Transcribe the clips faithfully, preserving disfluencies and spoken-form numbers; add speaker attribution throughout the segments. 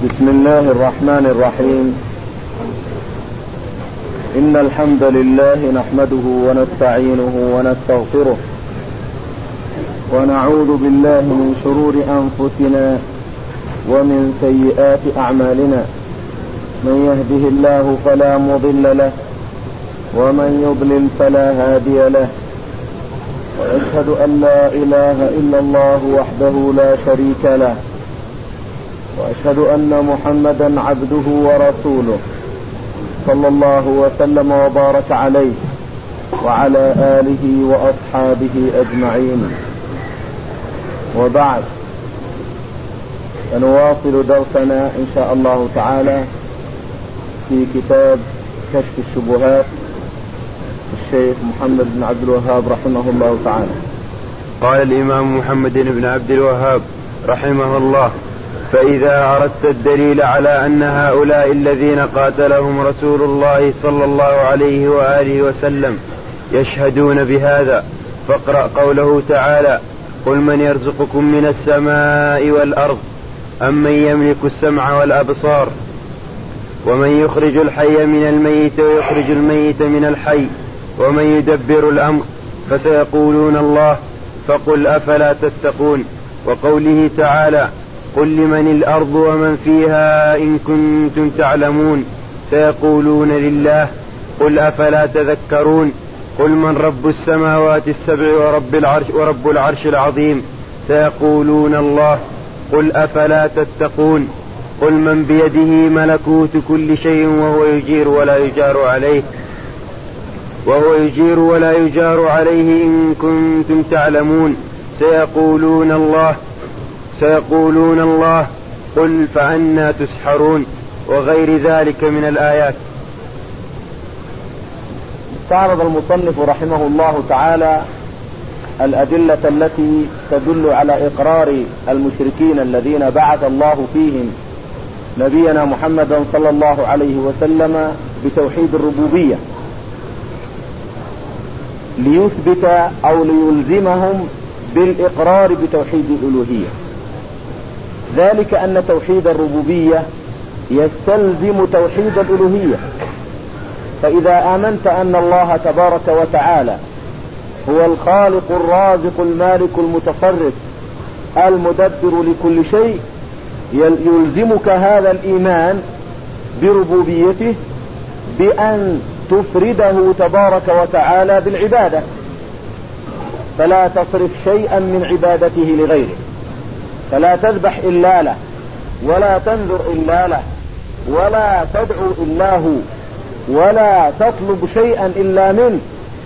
Speaker 1: بسم الله الرحمن الرحيم. إن الحمد لله نحمده ونستعينه ونستغفره ونعوذ بالله من شرور أنفسنا ومن سيئات أعمالنا. من يهده الله فلا مضل له ومن يضلل فلا هادي له، وأشهد أن لا إله إلا الله وحده لا شريك له، وأشهد أن محمدا عبده ورسوله صلى الله وسلم وبارك عليه وعلى آله وأصحابه أجمعين. وبعد، سنواصل درسنا إن شاء الله تعالى في كتاب كشف الشبهات الشيخ محمد بن عبد الوهاب رحمه الله تعالى.
Speaker 2: قال الإمام محمد بن عبد الوهاب رحمه الله: فإذا أردت الدليل على أن هؤلاء الذين قاتلهم رسول الله صلى الله عليه وآله وسلم يشهدون بهذا، فاقرأ قوله تعالى: قل من يرزقكم من السماء والأرض أمن يملك السمع والأبصار ومن يخرج الحي من الميت ويخرج الميت من الحي ومن يدبر الأمر فسيقولون الله فقل أفلا تتقون. وقوله تعالى: قل لمن الأرض ومن فيها إن كنتم تعلمون سيقولون لله قل أفلا تذكرون. قل من رب السماوات السبع ورب العرش, ورب العرش العظيم سيقولون الله قل أفلا تتقون. قل من بيده ملكوت كل شيء وهو يجير ولا يجار عليه وهو يجير ولا يجار عليه إن كنتم تعلمون سيقولون الله سيقولون الله قل فأنا تسحرون، وغير ذلك من الآيات.
Speaker 1: استعرض المصنف رحمه الله تعالى الأدلة التي تدل على إقرار المشركين الذين بعث الله فيهم نبينا محمدا صلى الله عليه وسلم بتوحيد الربوبية، ليثبت أو ليلزمهم بالإقرار بتوحيد الألوهية. ذلك أن توحيد الربوبية يستلزم توحيد الألوهية. فإذا آمنت أن الله تبارك وتعالى هو الخالق الرازق المالك المتصرف المدبر لكل شيء، يلزمك هذا الإيمان بربوبيته بأن تفرده تبارك وتعالى بالعبادة، فلا تصرف شيئا من عبادته لغيره، فلا تذبح إلا له ولا تنذر إلا له ولا تدعو إلا هو ولا تطلب شيئا إلا منه،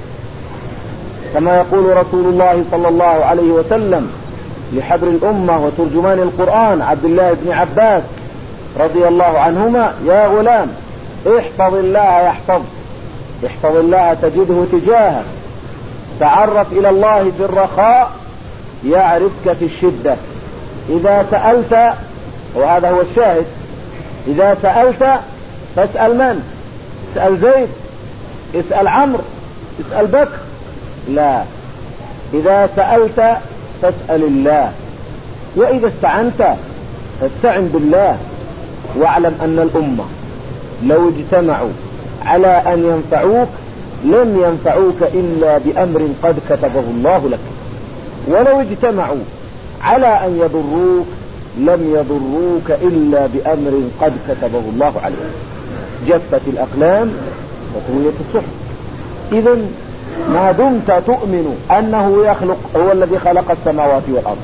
Speaker 1: كما يقول رسول الله صلى الله عليه وسلم لحبر الأمة وترجمان القرآن عبد الله بن عباس رضي الله عنهما: يا غلام احفظ الله يحفظ احفظ الله تجده تجاهك، تعرف إلى الله في الرخاء يعرفك في الشدة. إذا سألت، وهذا هو الشاهد، إذا سألت فاسأل من؟ اسأل زيد، اسأل عمرو، اسأل بكر؟ لا، إذا سألت فاسأل الله، وإذا استعنت فاستعن بالله. واعلم أن الأمة لو اجتمعوا على أن ينفعوك لم ينفعوك إلا بأمر قد كتبه الله لك، ولو اجتمعوا على أن يضروك لم يضروك إلا بأمر قد كتبه الله عليك. جفت الأقلام وطويت الصحف. إذن ما دمت تؤمن أنه يخلق، هو الذي خلق السماوات والأرض،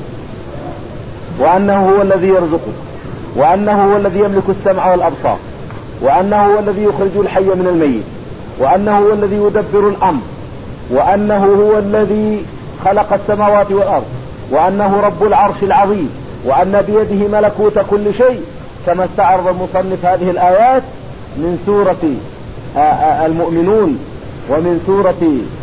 Speaker 1: وأنه هو الذي يرزقك، وأنه هو الذي يملك السمع والأبصار، وأنه هو الذي يخرج الحي من الميت، وأنه هو الذي يدبر الأمر، وأنه هو الذي خلق السماوات والأرض، وأنه رب العرش العظيم، وأن بيده ملكوت كل شيء، كما استعرض المصنف هذه الآيات من سورة المؤمنون ومن سورة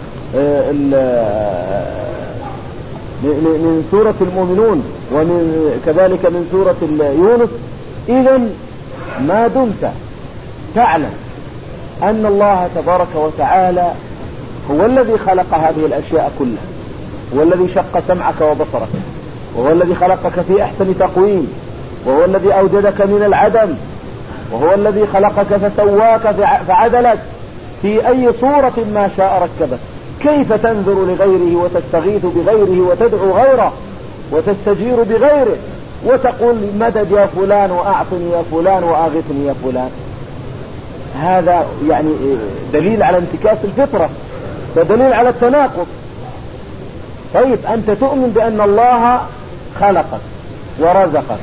Speaker 1: من سورة المؤمنون ومن كذلك من سورة يونس. إذن ما دمت تعلم أن الله تبارك وتعالى هو الذي خلق هذه الأشياء كلها، هو الذي شق سمعك وبصرك، وهو الذي خلقك في أحسن تقويم، وهو الذي أوجدك من العدم، وهو الذي خلقك فسواك فعدلك في أي صورة ما شاء ركبك. كيف تنظر لغيره وتستغيث بغيره وتدعو غيره وتستجير بغيره وتقول مدد يا فلان وأعطني يا فلان وأغثني يا فلان؟ هذا يعني دليل على انتكاس الفطرة، ودليل على التناقض. طيب أنت تؤمن بأن الله خلقك ورزقك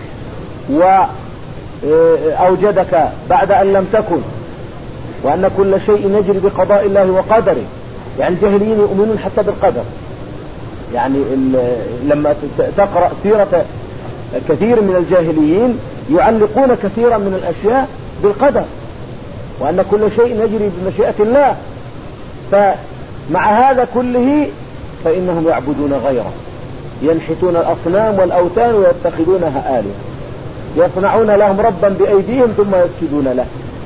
Speaker 1: وأوجدك بعد أن لم تكن، وأن كل شيء يجري بقضاء الله وقدره. يعني الجاهليين يؤمنون حتى بالقدر، يعني لما تقرأ سيرة كثير من الجاهليين يعلقون كثيرا من الأشياء بالقدر، وأن كل شيء يجري بمشيئة الله. فمع هذا كله فإنهم يعبدون غيره، ينحتون الأصنام والأوثان ويتخذونها آلهة، يصنعون لهم ربا بأيديهم ثم يسجدون له.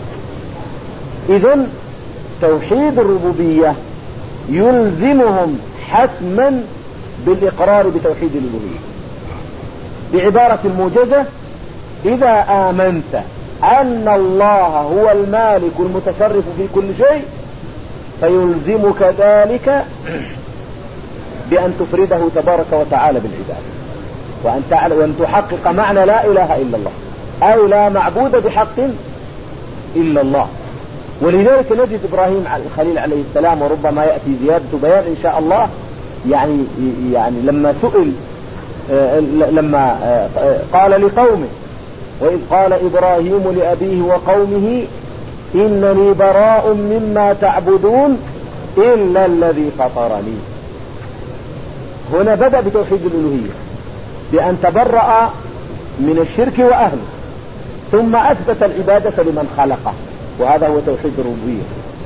Speaker 1: إذن توحيد الربوبية يلزمهم حتما بالإقرار بتوحيد الألوهية. بعبارة موجزة: إذا آمنت أن الله هو المالك المتصرف في كل شيء فيلزمك ذلك بأن تفرده تبارك وتعالى بالعبادة، وأن تعلم وأن تحقق معنى لا إله إلا الله، أي لا معبود بحق إلا الله. ولذلك نجد إبراهيم الخليل عليه السلام، وربما يأتي زيادة بيان إن شاء الله، يعني يعني لما سئل لما قال لقومه: وإذ قال إبراهيم لأبيه وقومه إنني براء مما تعبدون إلا الذي فطرني. هنا بدأ بتوحيد الألوهية بأن تبرأ من الشرك وأهله، ثم أثبت العبادة لمن خلقه، وهذا هو توحيد الربوبية،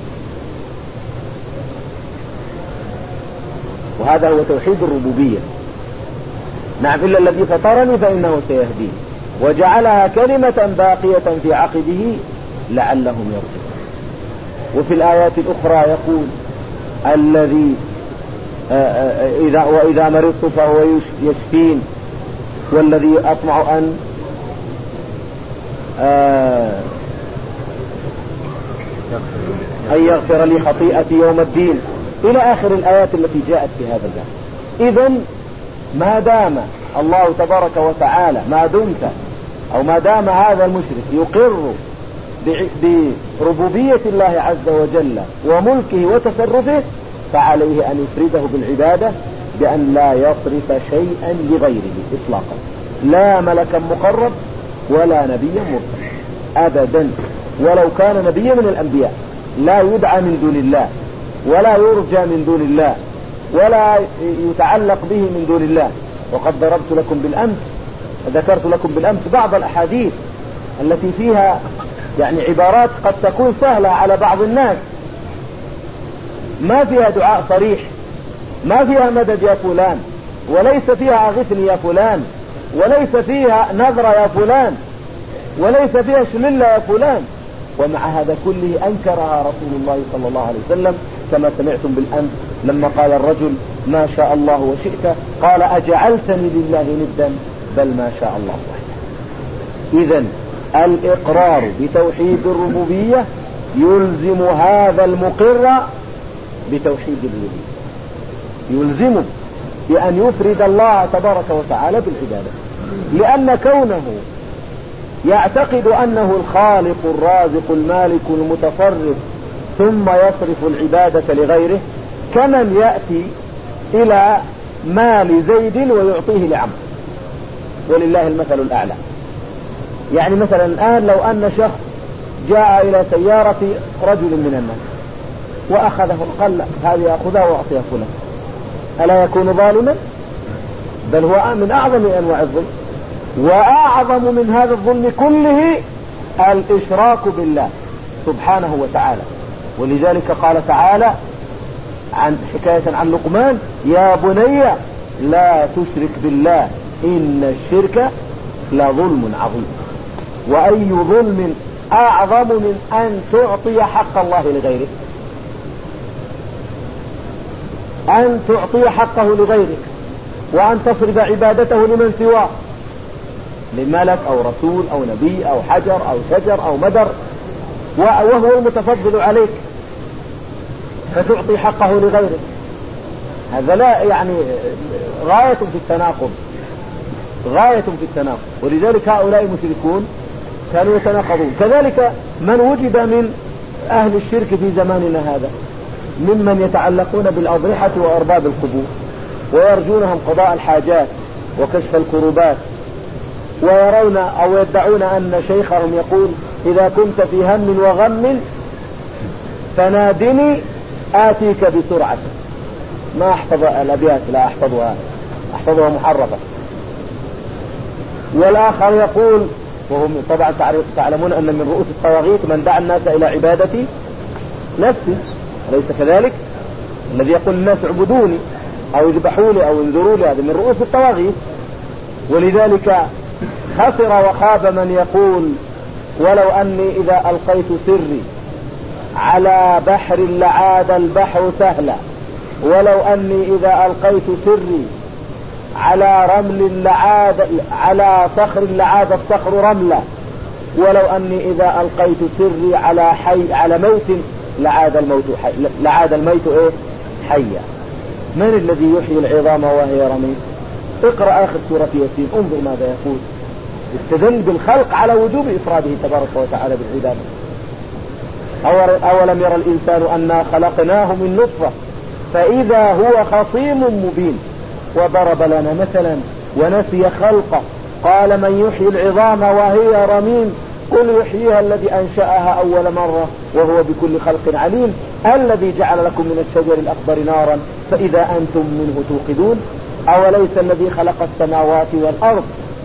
Speaker 1: وهذا هو توحيد الربوبية. نعم: إلا الذي فطرني فإنه سيهدين، وجعلها كلمة باقية في عقبه لعلهم يرجعون. وفي الآيات الأخرى يقول: الذي إذا وإذا مرضت فهو يشفين، والذي أطمع أن أن يغفر لي خطيئتي يوم الدين، إلى آخر الآيات التي جاءت في هذا الباب. إذن ما دام الله تبارك وتعالى ما دمت أو ما دام هذا المشرك يقر بربوبية الله عز وجل وملكه وتصرفه، فعليه أن يفرده بالعبادة بأن لا يصرف شيئا لغيره إطلاقا، لا ملكا مقرب ولا نبيا مرسل أبدا، ولو كان نبيا من الأنبياء لا يدعى من دون الله، ولا يرجى من دون الله، ولا يتعلق به من دون الله. وقد ضربت لكم بالأمس ذكرت لكم بالأمس بعض الأحاديث التي فيها يعني عبارات قد تكون سهلة على بعض الناس، ما فيها دعاء صريح، ما فيها مدد يا فلان، وليس فيها أغثني يا فلان، وليس فيها نذر يا فلان، وليس فيها شلل يا فلان. ومع هذا كله أنكرها رسول الله صلى الله عليه وسلم، كما سمعتم بالأمس لما قال الرجل: ما شاء الله وشئت، قال: أجعلتني لله ندا، بل ما شاء الله وحده. إذن الإقرار بتوحيد الربوبية يلزم هذا المقر بتوحيد الألوهية، يلزمه بأن يفرد الله تبارك وتعالى بالعبادة، لأن كونه يعتقد أنه الخالق الرازق المالك المتصرف ثم يصرف العبادة لغيره كمن يأتي إلى مال زيد ويعطيه لعمرو، ولله المثل الأعلى. يعني مثلا الآن لو أن شخص جاء إلى سيارة رجل من الناس وأخذه قال: هذه أخذها وأعطيها فلان، ألا يكون ظالما؟ بل هو من أعظم أنواع الظلم، وأعظم من هذا الظلم كله الإشراك بالله سبحانه وتعالى. ولذلك قال تعالى عن حكاية عن لقمان: يا بني لا تشرك بالله إن الشرك لظلم عظيم. وأي ظلم أعظم من أن تعطي حق الله لغيرك، أن تعطي حقه لغيرك، وأن تصرف عبادته لمن سواه. لملك أو رسول أو نبي أو حجر أو شجر أو مدر وهو المتفضل عليك فتعطي حقه لغيره. هذا لا يعني غاية في التناقض، غاية في التناقض. ولذلك هؤلاء المشركون كانوا يتناقضون. كذلك من وجد من أهل الشرك في زماننا هذا ممن يتعلقون بالأضرحة وأرباب القبور ويرجونهم قضاء الحاجات وكشف الكروبات، ويرون أو يدعون أن شيخهم يقول إذا كنت في هم وغم فنادني آتيك بسرعة. ما أحفظ الأبيات، لا أحفظها، أحفظها محرفة. والآخر يقول، وهم طبعا تعلمون أن من رؤوس الطواغيت من دعا الناس إلى عبادة نفسه، أليس كذلك؟ الذي يقول الناس اعبدوني أو اذبحوا لي أو انذروا لي، هذا من رؤوس الطواغيت. ولذلك خسر وخاب من يقول ولو أني إذا ألقيت سري على بحر لعاد البحر سهلا، ولو أني إذا ألقيت سري على رمل لعاد على صخر لعاد الصخر رملة، ولو أني إذا ألقيت سري على حي على ميت لعاد الموت حي لعاد الميت إيه حيا. من الذي يحيي العظام وهي رميم؟ اقرأ آخر سورة ياسين، انظر ماذا يقول. استدل بالخلق على وجوب إفراده تبارك وتعالى بالعبادة. أولم يرى الإنسان أنا خلقناه من نطفة فإذا هو خصيم مبين، وضرب لنا مثلا ونسي خلقه قال من يحيي العظام وهي رميم قل يحييها الذي أنشأها أول مرة وهو بكل خلق عليم، الذي جعل لكم من الشجر الأخضر نارا فإذا أنتم منه توقدون، أوليس الذي خلق السماوات والأرض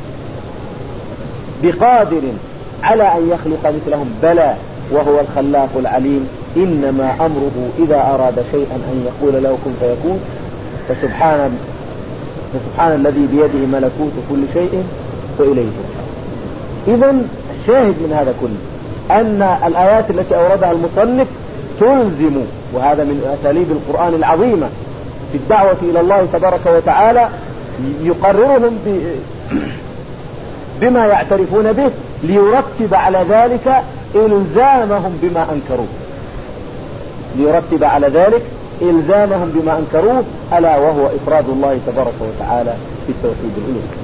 Speaker 1: بقادر على أن يخلق مثلهم بلى وهو الخلاق العليم، إنما أمره إذا أراد شيئا أن يقول له كن فيكون. فسبحان فسبحان الذي بيده ملكوت كل شيء وإليه ترجعون. إذن الشاهد من هذا كله أن الآيات التي أوردها المصنف تلزم، وهذا من أساليب القرآن العظيمة في الدعوة إلى الله تبارك وتعالى، يقررهم بما يعترفون به ليرتب على ذلك إلزامهم بما أنكروه، ليرتب على ذلك إلزامهم بما أنكروه، ألا وهو إفراد الله تبارك وتعالى في التوحيد الألوهي.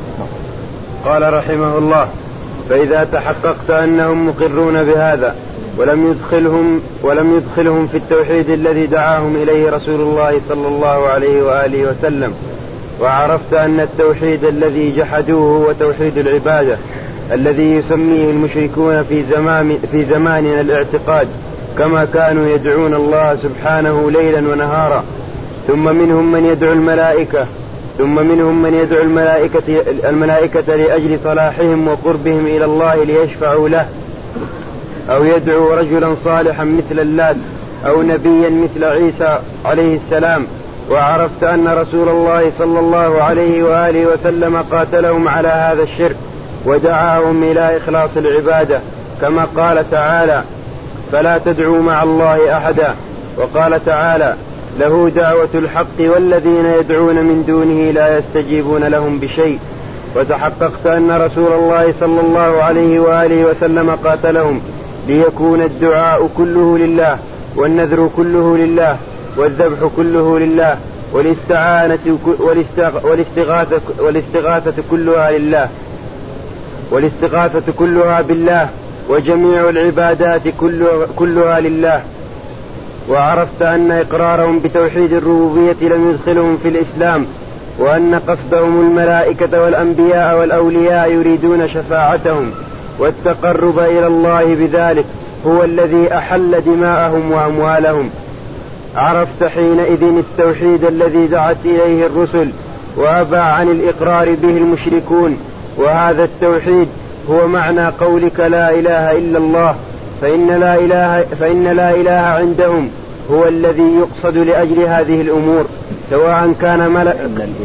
Speaker 2: قال رحمه الله: فإذا تحققت أنهم مقرون بهذا ولم يدخلهم ولم يدخلهم في التوحيد الذي دعاهم إليه رسول الله صلى الله عليه وآله وسلم، وعرفت أن التوحيد الذي جحدوه هو توحيد العبادة الذي يسميه المشركون في زمان في زماننا الاعتقاد، كما كانوا يدعون الله سبحانه ليلا ونهارا، ثم منهم من يدعو الملائكة ثم منهم من يدعو الملائكة الملائكة لأجل صلاحهم وقربهم إلى الله ليشفعوا له، أو يدعو رجلا صالحا مثل اللات أو نبيا مثل عيسى عليه السلام. وعرفت أن رسول الله صلى الله عليه وآله وسلم قاتلهم على هذا الشرك ودعاهم إلى إخلاص العبادة، كما قال تعالى: فلا تدعوا مع الله أحدا. وقال تعالى: له دعوة الحق والذين يدعون من دونه لا يستجيبون لهم بشيء. وتحققت أن رسول الله صلى الله عليه وآله وسلم قاتلهم ليكون الدعاء كله لله، والنذر كله لله، والذبح كله لله، والاستعانة والاستغاثة, والاستغاثة كلها لله والاستغاثة كلها بالله، وجميع العبادات كلها لله. وعرفت أن إقرارهم بتوحيد الربوبية لم يدخلهم في الإسلام، وأن قصدهم الملائكة والأنبياء والأولياء يريدون شفاعتهم والتقرب إلى الله بذلك هو الذي أحل دماءهم وأموالهم. عرفت حينئذ التوحيد الذي دعت إليه الرسل وأبى عن الإقرار به المشركون، وهذا التوحيد هو معنى قولك لا إله إلا الله، فإن لا إله, فإن لا إله عندهم هو الذي يقصد لأجل هذه الأمور، سواء كان ملك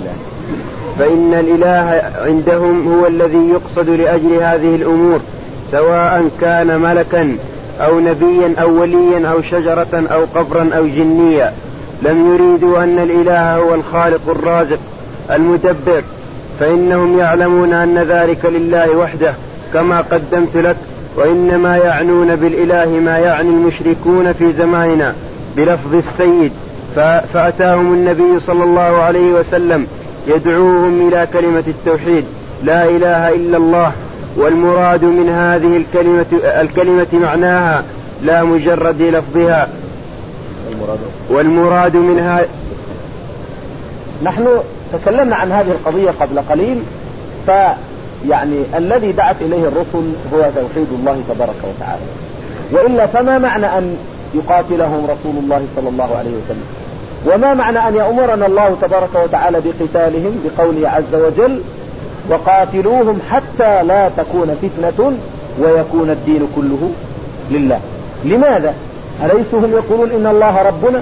Speaker 2: فإن الإله عندهم هو الذي يقصد لأجل هذه الأمور سواء كان ملكا أو نبيا أو وليا أو شجرة أو قبرا أو جنيا. لم يريدوا أن الإله هو الخالق الرازق المدبر، فإنهم يعلمون أن ذلك لله وحده كما قدمت لك، وإنما يعنون بالإله ما يعني المشركون في زماننا بلفظ السيد. فأتاهم النبي صلى الله عليه وسلم يدعوهم إلى كلمة التوحيد لا إله إلا الله، والمراد من هذه الكلمة, الكلمة معناها لا مجرد لفظها. والمراد منها
Speaker 1: نحن تكلمنا عن هذه القضية قبل قليل، فيعني الذي دعت إليه الرسل هو توحيد الله تبارك وتعالى، وإلا فما معنى أن يقاتلهم رسول الله صلى الله عليه وسلم؟ وما معنى أن يأمرنا الله تبارك وتعالى بقتالهم بقوله عز وجل وقاتلوهم حتى لا تكون فتنة ويكون الدين كله لله؟ لماذا؟ أليسوا هم يقولون إن الله ربنا؟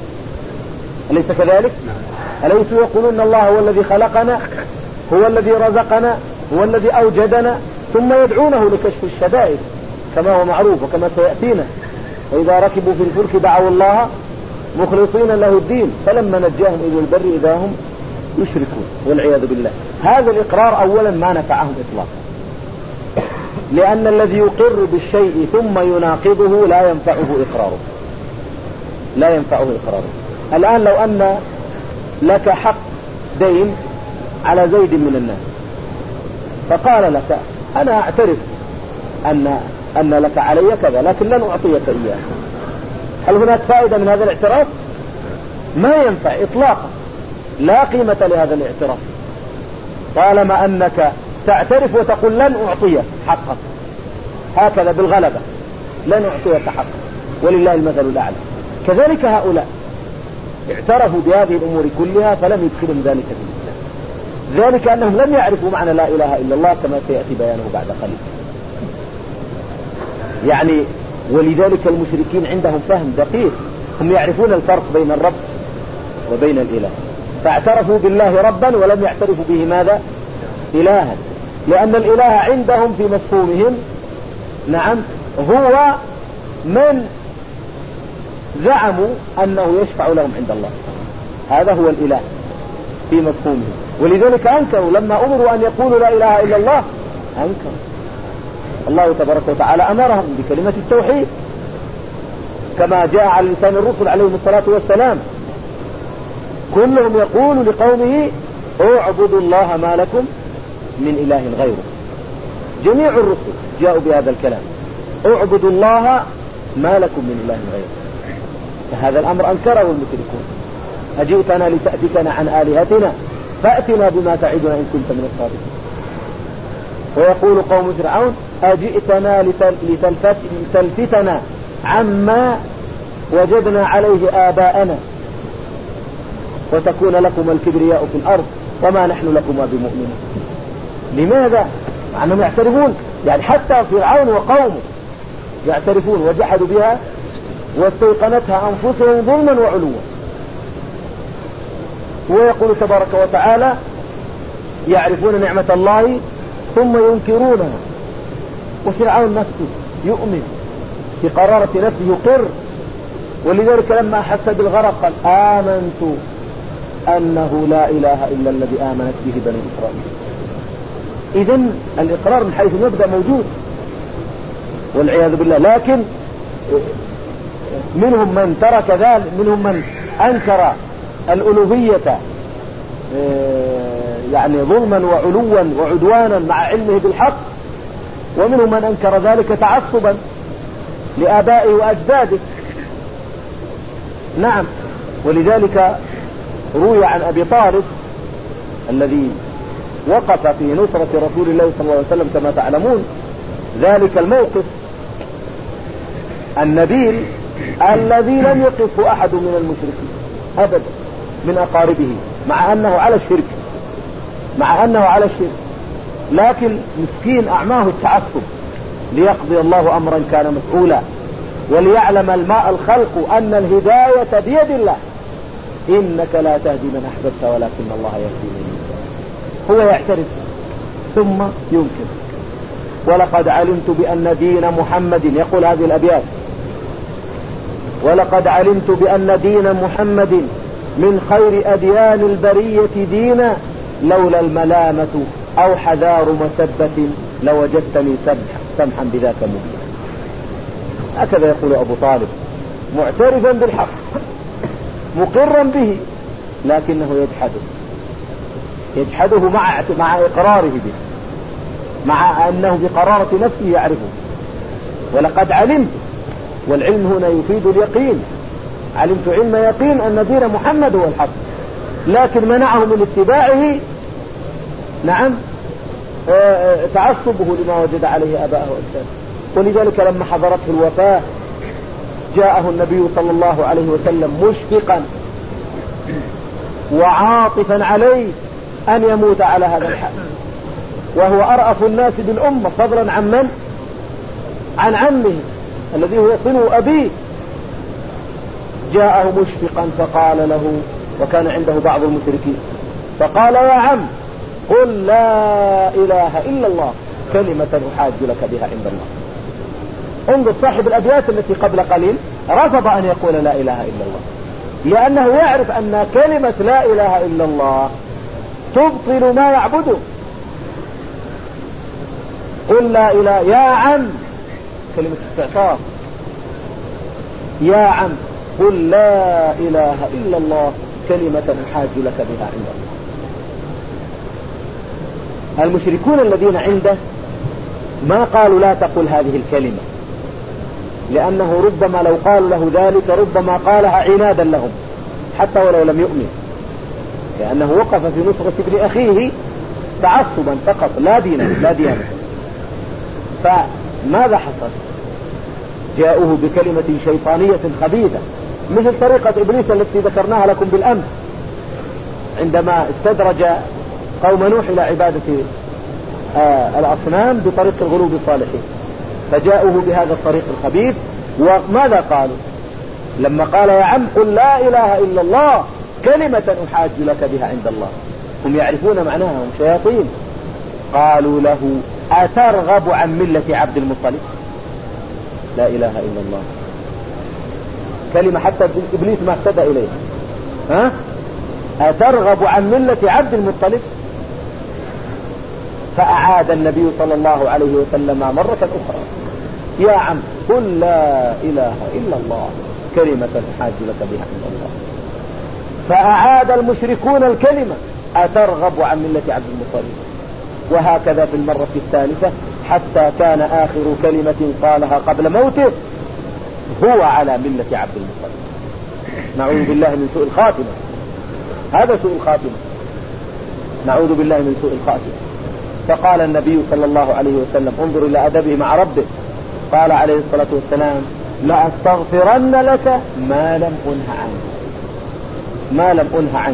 Speaker 1: أليس كذلك؟ أليسوا يقولون إن الله هو الذي خلقنا، هو الذي رزقنا، هو الذي أوجدنا، ثم يدعونه لكشف الشدائد كما هو معروف وكما سيأتينا. وإذا ركبوا في الفلك دعوا الله مخلصين له الدين فلما نجاهم إلى البر إذا هم يشركون والعياذ بالله. هذا الإقرار أولا ما نفعهم إطلاقا، لأن الذي يقر بالشيء ثم يناقضه لا ينفعه إقراره، لا ينفعه إقراره. الآن لو أن لك حق دين على زيد من الناس، فقال لك أنا أعترف أن أن لك علي كذا لكن لن أعطيك إياه، هل هناك فائدة من هذا الاعتراف؟ ما ينفع إطلاقا، لا قيمة لهذا الاعتراف طالما أنك تعترف وتقول لن أعطيك حقك هكذا بالغلبة، لن أعطيك حقك ولله المثل الأعلى. كذلك هؤلاء اعترفوا بهذه الأمور كلها فلم يدخلهم ذلك في الإسلام، ذلك أنهم لم يعرفوا معنى لا إله إلا الله كما سيأتي بيانه بعد قليل. يعني ولذلك المشركين عندهم فهم دقيق، هم يعرفون الفرق بين الرب وبين الإله، فاعترفوا بالله ربا ولم يعترفوا به ماذا؟ إلها، لأن الإله عندهم في مفهومهم نعم هو من زعموا أنه يشفع لهم عند الله، هذا هو الإله في مفهومهم. ولذلك أنكروا لما أمروا أن يقولوا لا إله إلا الله، أنكروا. الله تبارك وتعالى أمرهم بكلمة التوحيد كما جاء على لسان الرسل عليهم الصلاة والسلام، كلهم يقول لقومه اعبدوا الله ما لكم من إله غيره. جميع الرسل جاءوا بهذا الكلام، اعبدوا الله ما لكم من إله غيره. فهذا الأمر أنكره المشركون، أجئتنا لتأتكنا عن آلهتنا فأتنا بما تعدنا إن كنت من الصادقين. ويقول قوم فرعون أجئتنا لتلفتنا عما وجدنا عليه آباءنا وتكون لكم الكبرياء في الأرض وما نحن لكم بمؤمنين. لماذا؟ مع أنهم يعترفون، يعني حتى فرعون وقومه يعترفون وجحدوا بها واستيقنتها أنفسهم ظلما وعلوا. ويقول تبارك وتعالى يعرفون نعمة الله ثم ينكرونها، وفرعون نفسه يؤمن بقرارة نفسه يقر. ولذلك لما أحس بالغرق قال آمنت أنه لا إله إلا الذي آمنت به بني إسرائيل. إذن الإقرار من حيث المبدأ موجود والعياذ بالله، لكن منهم من ترك ذلك، منهم من أنكر الألوهية يعني ظلما وعلوا وعدوانا مع علمه بالحق، ومنهم من أنكر ذلك تعصبا لآبائه وأجداده. نعم. ولذلك روي عن أبي طالب الذي وقف في نصرة رسول الله صلى الله عليه وسلم كما تعلمون ذلك الموقف النبيل الذي لم يقفه أحد من المشركين أبدا من أقاربه، مع أنه على الشرك مع أنه على الشرك لكن مسكين أعماه التعصب ليقضي الله أمرا كان مفعولا وليعلم الماء الخلق أن الهداية بيد الله إنك لا تهدي من أحببت ولكن الله يهدي من يشاء. هو يعترف ثم ينكر. ولقد علمت بأن دين محمد، يقول هذه الأبيات، ولقد علمت بأن دين محمد من خير أديان البرية دينا لولا الملامة أو حذار مسبة لوجدتني سمحا بذاك مبينا. هكذا يقول أبو طالب معترفا بالحق مقرا به، لكنه يجحده يجحده مع مع إقراره به، مع أنه بقرارة نفسه يعرفه. ولقد علمت، والعلم هنا يفيد اليقين، علمت علم يقين أن دين محمد هو الحق، لكن منعه من اتباعه نعم تعصبه لما وجد عليه آباءه وأجداده. ولذلك لما حضرته الوفاة جاءه النبي صلى الله عليه وسلم مشفقا وعاطفا عليه أن يموت على هذا الحال، وهو أرأف الناس بالأمة فضلا عن من؟ عن عمه الذي هو صنو أبيه. جاءه مشفقا فقال له، وكان عنده بعض المشركين، فقال يا عم قل لا إله إلا الله كلمة أحاج لك بها عند الله. انظر صاحب الأبيات التي قبل قليل رفض أن يقول لا إله إلا الله، لأنه يعرف أن كلمة لا إله إلا الله تبطل ما يعبده. قل لا إله يا عم، كلمة استعطاف، يا عم قل لا إله إلا الله كلمة أحاج لك بها عند الله. المشركون الذين عنده ما قالوا لا تقل هذه الكلمة، لأنه ربما لو قال له ذلك ربما قالها عنادا لهم حتى ولو لم يؤمن، لأنه وقف في نصرة ابن أخيه تعصبا فقط لا دينا لا ديانة. فماذا حصل؟ جاءوه بكلمة شيطانية خبيثة مثل طريقة إبليس التي ذكرناها لكم بالأمس عندما استدرج قوم نوح إلى عبادة آه الأصنام بطريق الغلو بالصالحين، فجاءوه بهذا الطريق الخبيث. وماذا قالوا لما قال يا عم قل لا إله إلا الله كلمة أحاج لك بها عند الله؟ هم يعرفون معناها، هم شياطين. قالوا له أترغب عن ملة عبد المطلب؟ لا إله إلا الله كلمة حتى إبليس ما اهتدى إليها. ها؟ أترغب عن ملة عبد المطلب؟ فأعاد النبي صلى الله عليه وسلم مرة أخرى يا عم قل لا إله إلا الله كلمة أحاج لك بها عند الله. فأعاد المشركون الكلمة أترغب عن ملة عبد المطلب، وهكذا في المرة الثالثة، حتى كان آخر كلمة قالها قبل موته هو على ملة عبد المطلب. نعوذ بالله من سوء الخاتمة، هذا سوء الخاتمة، نعوذ بالله من سوء الخاتمة. فقال النبي صلى الله عليه وسلم انظر إلى أدبه مع ربه، قال عليه الصلاة والسلام لأستغفرن لك ما لم أنه عنك، ما لم أنه عنك.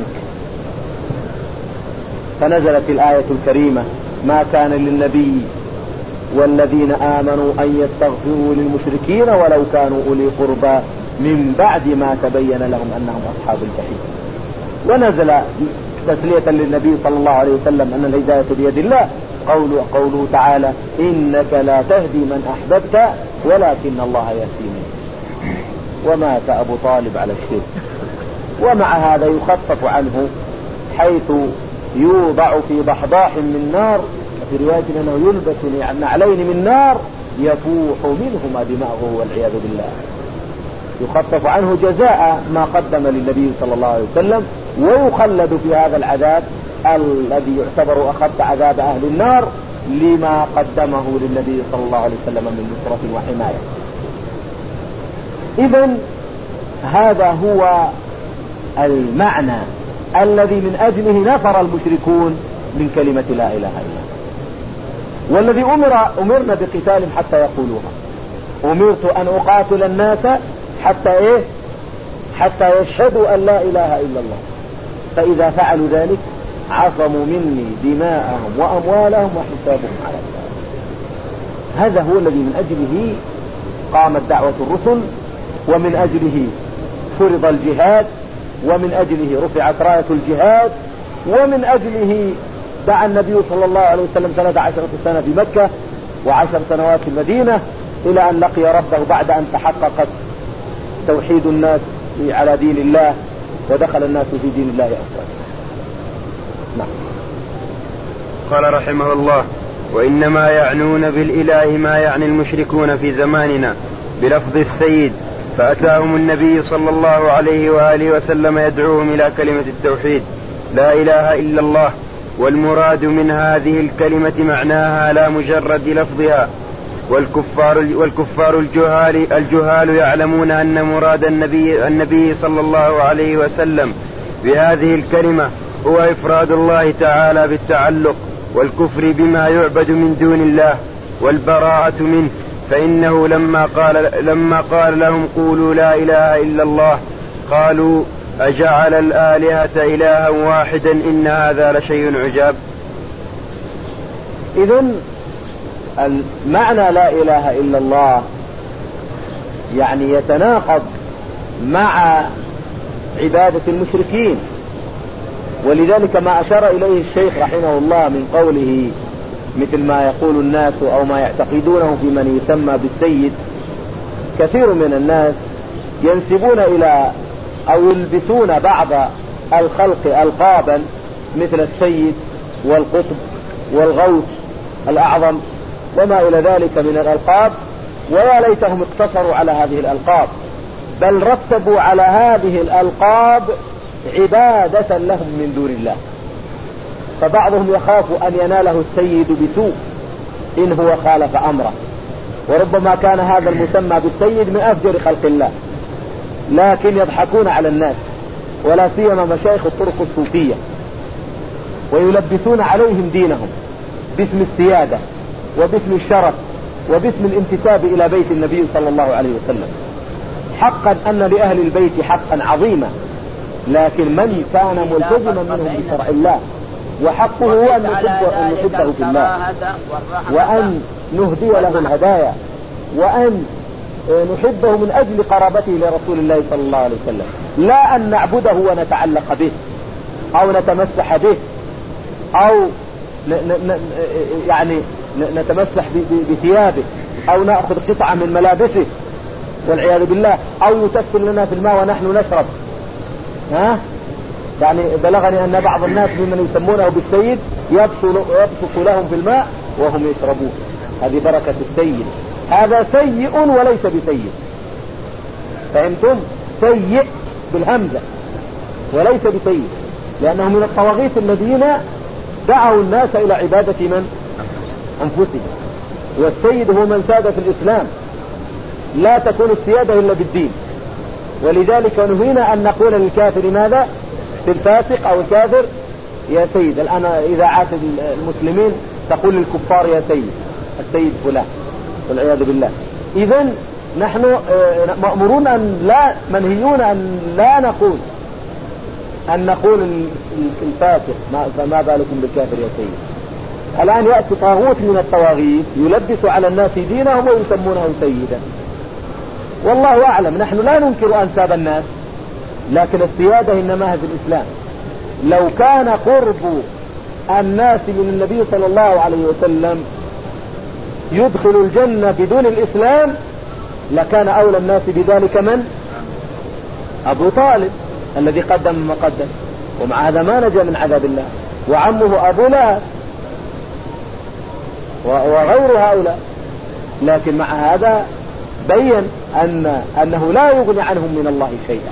Speaker 1: فنزلت الآية الكريمة ما كان للنبي والذين آمنوا أن يستغفروا للمشركين ولو كانوا أولي قربى من بعد ما تبين لهم أنهم أصحاب الجحيم. ونزل تسلية للنبي صلى الله عليه وسلم أن الهداية بيد الله قوله, قوله تعالى إنك لا تهدي من أحببت ولكن الله يهدي من يشاء. ومات أبو طالب على الشرك، ومع هذا يخفف عنه حيث يوضع في ضحضاح من نار، في رواية أنه يلبس نعلين من نار يفوح منهما دماغه والعياذ بالله. يخفف عنه جزاء ما قدم للنبي صلى الله عليه وسلم، ويخلد في هذا العذاب الذي يعتبر أخف عذاب أهل النار لما قدمه للنبي صلى الله عليه وسلم من نصرة وحماية. إذن هذا هو المعنى الذي من أجله نفر المشركون من كلمة لا إله إلا الله، والذي أمر أمرنا بقتال حتى يقولوها. أمرت أن أقاتل الناس حتى إيه؟ حتى يشهدوا أن لا إله إلا الله، فإذا فعلوا ذلك عصموا مني دماءهم وأموالهم وحسابهم على الله. هذا هو الذي من أجله قامت دعوة الرسل، ومن أجله فرض الجهاد، ومن أجله رفعت راية الجهاد، ومن أجله دعا النبي صلى الله عليه وسلم ثلاث عشرة سنة في مكة وعشر سنوات في المدينة، إلى أن لقي ربه بعد أن تحققت توحيد الناس على دين الله ودخل الناس في دين الله أفواجا. نعم.
Speaker 2: قال رحمه الله: وإنما يعنون بالإله ما يعني المشركون في زماننا بلفظ السيد، فأتاهم النبي صلى الله عليه وآله وسلم يدعوهم إلى كلمة التوحيد لا إله إلا الله، والمراد من هذه الكلمة معناها لا مجرد لفظها. والكفار, والكفار الجهال, الجهال يعلمون أن مراد النبي, النبي صلى الله عليه وسلم بهذه الكلمة هو إفراد الله تعالى بالتعلق، والكفر بما يعبد من دون الله، والبراءة منه، فإنه لما قال, لما قال لهم قولوا لا إله إلا الله قالوا أجعل الآلهة إلها واحدا إن هذا لشيء عجاب.
Speaker 1: إذن المعنى لا إله إلا الله يعني يتناقض مع عبادة المشركين، ولذلك ما أشار إليه الشيخ رحمه الله من قوله مثل ما يقول الناس أو ما يعتقدونه في من يسمى بالسيد. كثير من الناس ينسبون إلى أو يلبسون بعض الخلق ألقابا مثل السيد والقطب والغوث الأعظم وما إلى ذلك من الألقاب، ويا ليتهم اقتصروا على هذه الألقاب، بل رتبوا على هذه الألقاب عبادة لهم من دون الله. فبعضهم يخاف أن يناله السيد بسوء إن هو خالف أمره، وربما كان هذا المسمى بالسيد من أفجر خلق الله، لكن يضحكون على الناس، ولا سيما مشايخ الطرق الصوفية، ويلبسون عليهم دينهم باسم السيادة وباسم الشرف وباسم الانتساب إلى بيت النبي صلى الله عليه وسلم. حقا أن لأهل البيت حقا عظيما، لكن من كان ملتزما منهم بشرع الله وحقه هو أن نحبه في الله، وأن نهدي له الهدايا، وأن نحبه من أجل قرابته لرسول الله صلى الله عليه وسلم، لا أن نعبده ونتعلق به أو نتمسح به أو ن ن يعني نتمسح بثيابه أو نأخذ قطعة من ملابسه والعياذ بالله، أو يتسل لنا في الماء ونحن نشرب. ها؟ يعني بلغني أن بعض الناس ممن يسمونه بالسيد يبصق لهم في الماء وهم يشربون. هذه بركة السيد. هذا سيء وليس بسيء، فهمتم؟ سيء بالهمزة وليس بسيء، لأنه من الطواغيت الذين دعوا الناس إلى عبادة من؟ أنفسهم. والسيد هو من ساد في الإسلام، لا تكون السيادة إلا بالدين، ولذلك نهينا أن نقول للكافر ماذا؟ في الفاسق أو الكافر يا سيد. الآن إذا عاد المسلمين تقول للكفار يا سيد، السيد فلان والعياذ بالله. إذن نحن مأمورون أن لا منهيون أن لا نقول أن نقول الفاسق فما بالكم بالكافر يا سيد. الآن يأتي طاغوت من الطواغيت يلبس على الناس دينهم ويسمونه سيدا. والله أعلم، نحن لا ننكر أنساب الناس، لكن السيادة إنما هي في الإسلام. لو كان قرب الناس من النبي صلى الله عليه وسلم يدخل الجنة بدون الإسلام لكان أولى الناس بذلك من؟ أبو طالب الذي قدم ما قدم، ومع هذا ما نجا من عذاب الله، وعمه أبو لهب وغير هؤلاء، لكن مع هذا بين أن أنه لا يغني عنهم من الله شيئا.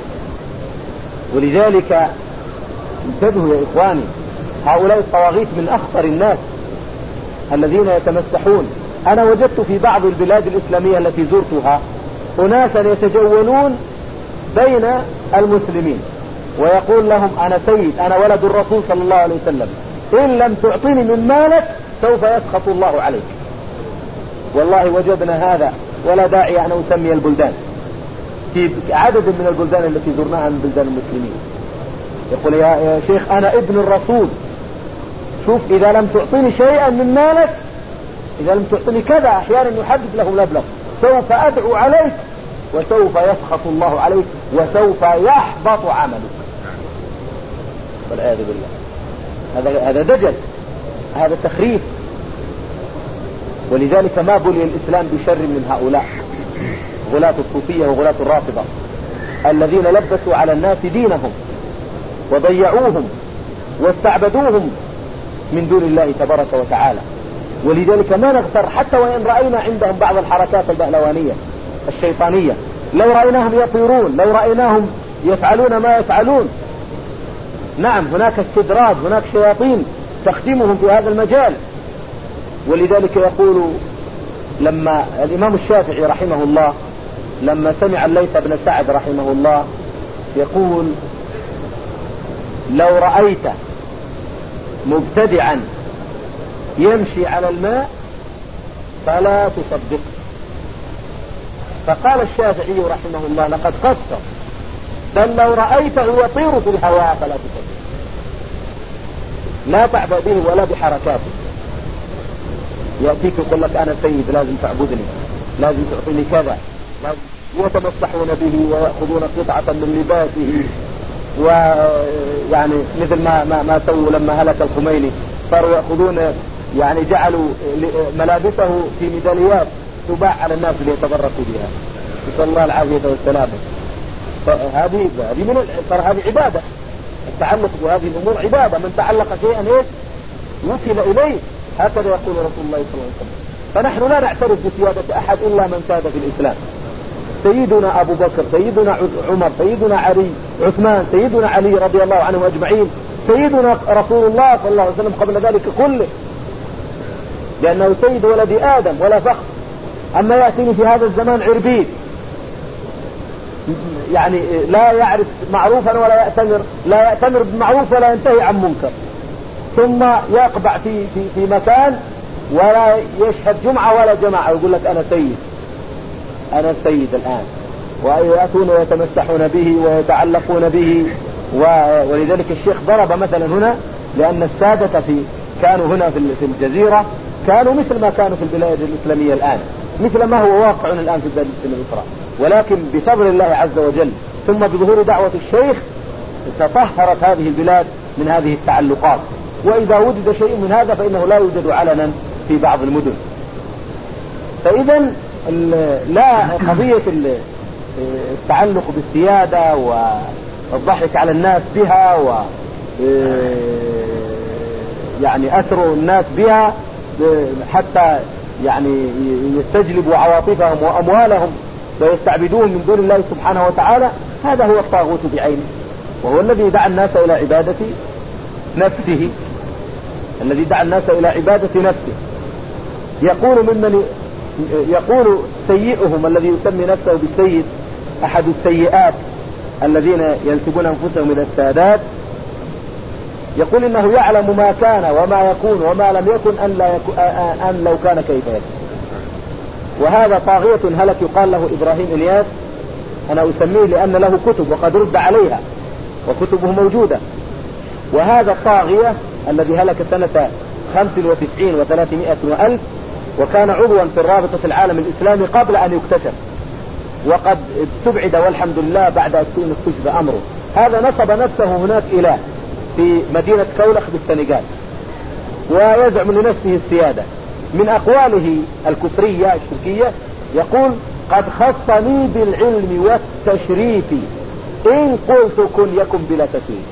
Speaker 1: ولذلك انتبهوا يا إخواني، هؤلاء الطواغيت من أخطر الناس الذين يتمسحون. أنا وجدت في بعض البلاد الإسلامية التي زرتها أناسا يتجولون بين المسلمين ويقول لهم أنا سيد، أنا ولد الرسول صلى الله عليه وسلم، إن لم تعطيني من مالك سوف يسخط الله عليك. والله وجدنا هذا، ولا داعي أن أسمي البلدان، في عدد من البلدان التي زرناها من بلدان المسلمين. يقول يا شيخ أنا ابن الرسول، شوف إذا لم تعطيني شيئا من مالك، إذا لم تعطيني كذا، أحيانا يحدد له مبلغ، سوف أدعو عليك وسوف يسخط الله عليك وسوف يحبط عملك والعياذ بالله. هذا هذا دجل، هذا تخريف. ولذلك ما بلي الإسلام بشر من هؤلاء غلاة الصوفية وغلاة الرافضة الذين لبسوا على الناس دينهم وضيعوهم واستعبدوهم من دون الله تبارك وتعالى. ولذلك ما نغتر حتى وإن رأينا عندهم بعض الحركات البهلوانية الشيطانية، لو رأيناهم يطيرون، لو رأيناهم يفعلون ما يفعلون، نعم هناك استدراج، هناك شياطين تخدمهم في هذا المجال. ولذلك يقول لما الإمام الشافعي رحمه الله لما سمع الليث بن سعد رحمه الله يقول: لو رأيت مبتدعا يمشي على الماء فلا تصدقه. فقال الشافعي رحمه الله: لقد قصر، بل لو رأيته يطير في الهواء فلا تصدقه، لا تعبأ به ولا بحركاته. يأتيك يقول لك: أنا سيد، لازم تعبدني، لازم تعطيني كذا، لازم. يتمسحون به ويأخذون قطعة من لباسه، ويعني مثل ما ما, ما سووا لما هلك الخميني، صاروا يأخذون يعني جعلوا ملابسه في ميداليات تباع على الناس ليتبركوا بها، نسأل الله العافية والسلامة. فهذه هذه من ترى هذه عبادة، التعلق بهذه الأمور عبادة، من تعلق شيئا ايش وكل إليه، هكذا يقول رسول الله صلى الله عليه وسلم. فنحن لا نعترف بسيادة أحد إلا من ساد في الإسلام. سيدنا أبو بكر، سيدنا عمر، سيدنا علي، عثمان، سيدنا علي رضي الله عنهم أجمعين، سيدنا رسول الله صلى الله عليه وسلم قبل ذلك كله، لأنه سيد ولد آدم ولا فخر. أما يأتيني في هذا الزمان عربيد يعني لا يعرف معروفا ولا يأتمر، لا يأتمر بمعروف ولا ينتهي عن منكر، ثم يقبع في, في, في مكان ولا يشهد جمعة ولا جماعة ويقول لك أنا سيد، أنا السيد الآن، ويأتون ويتمسحون به ويتعلقون به. ولذلك الشيخ ضرب مثلا هنا، لأن السادة في كانوا هنا في الجزيرة كانوا مثل ما كانوا في البلاد الإسلامية الآن، مثل ما هو واقع الآن في البلاد الإسلامية الأخرى، ولكن بفضل الله عز وجل ثم بظهور دعوة الشيخ تطهرت هذه البلاد من هذه التعلقات. وإذا وجد شيء من هذا فإنه لا يوجد علنا في بعض المدن. فإذا لا قضية التعلق بالسيادة والضحك على الناس بها و يعني أسر الناس بها حتى يعني يستجلبوا عواطفهم وأموالهم ويستعبدوهم من دون الله سبحانه وتعالى، هذا هو الطاغوت بعينه، وهو الذي دعا الناس إلى عبادة نفسه، الذي دعا الناس إلى عبادة نفسه. يقول ممن يقول سيئهم الذي يسمي نفسه بالسيد، أحد السيئات الذين ينسبون أنفسهم إلى السادات، يقول إنه يعلم ما كان وما يكون وما لم يكن أن, لا يكون أن لو كان كيف يكون. وهذا طاغية هلك يقال له إبراهيم إلياس، أنا أسميه لأن له كتب وقد رد عليها وكتبه موجودة. وهذا الطاغية الذي هلك سنة خمس وتسعين وثلاثمائة وألف، وكان عضوا في الرابطة العالم الإسلامي قبل أن يكتشف، وقد استبعد والحمد لله بعد أن اكتشف أمره. هذا نصب نفسه هناك إله في مدينة كولخ بالسنغال، ويزعم لنفسه السيادة. من أقواله الكفرية الشركية يقول: قد خصني بالعلم والتشريف إن قلت كن يكن بلا تكليف.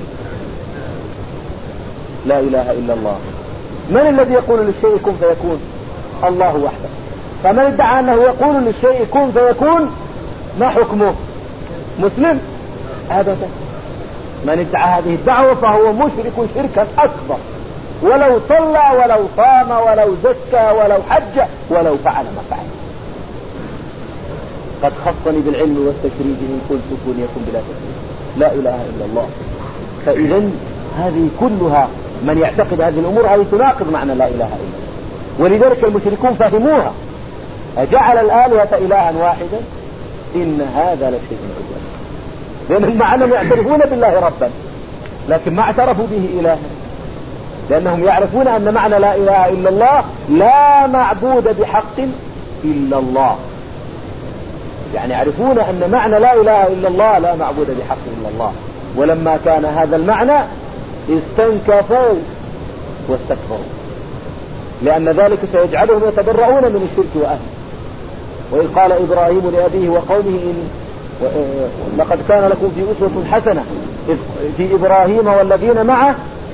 Speaker 1: لا إله إلا الله. من الذي يقول للشيء كن فيكون؟ الله وحده. فمن ادعى أنه يقول للشيء كن فيكون ما حكمه؟ مسلم؟ أبدا. من ادعى هذه الدعوة فهو مشرك شركا أكبر، ولو صلى ولو صام ولو زكى ولو حج ولو فعل ما فعل. قد خصني بالعلم والتشريف إن قلت كن يكن بلا تشريف. لا إله إلا الله. فإذا هذه كلها من يعتقد هذه الأمور هذه تناقض معنى لا إله إلا الله. ولذلك المشركون فهموها، أجعل الآلهة إلها واحدا إن هذا لشيء عجاب. لأنهم مع أنهم يعترفون بالله ربا لكن ما اعترفوا به إلها، لأنهم يعرفون أن معنى لا إله إلا الله لا معبود بحق إلا الله. يعني يعرفون أن معنى لا إله إلا الله لا معبود بحق إلا الله. ولما كان هذا المعنى استنكفوا واستكبروا، لأن ذلك سيجعلهم يتبرؤون من الشرك وأهله. وإذ قال إبراهيم لأبيه وقومه إن لقد كان لكم في أسوة حسنة في إبراهيم والذين معه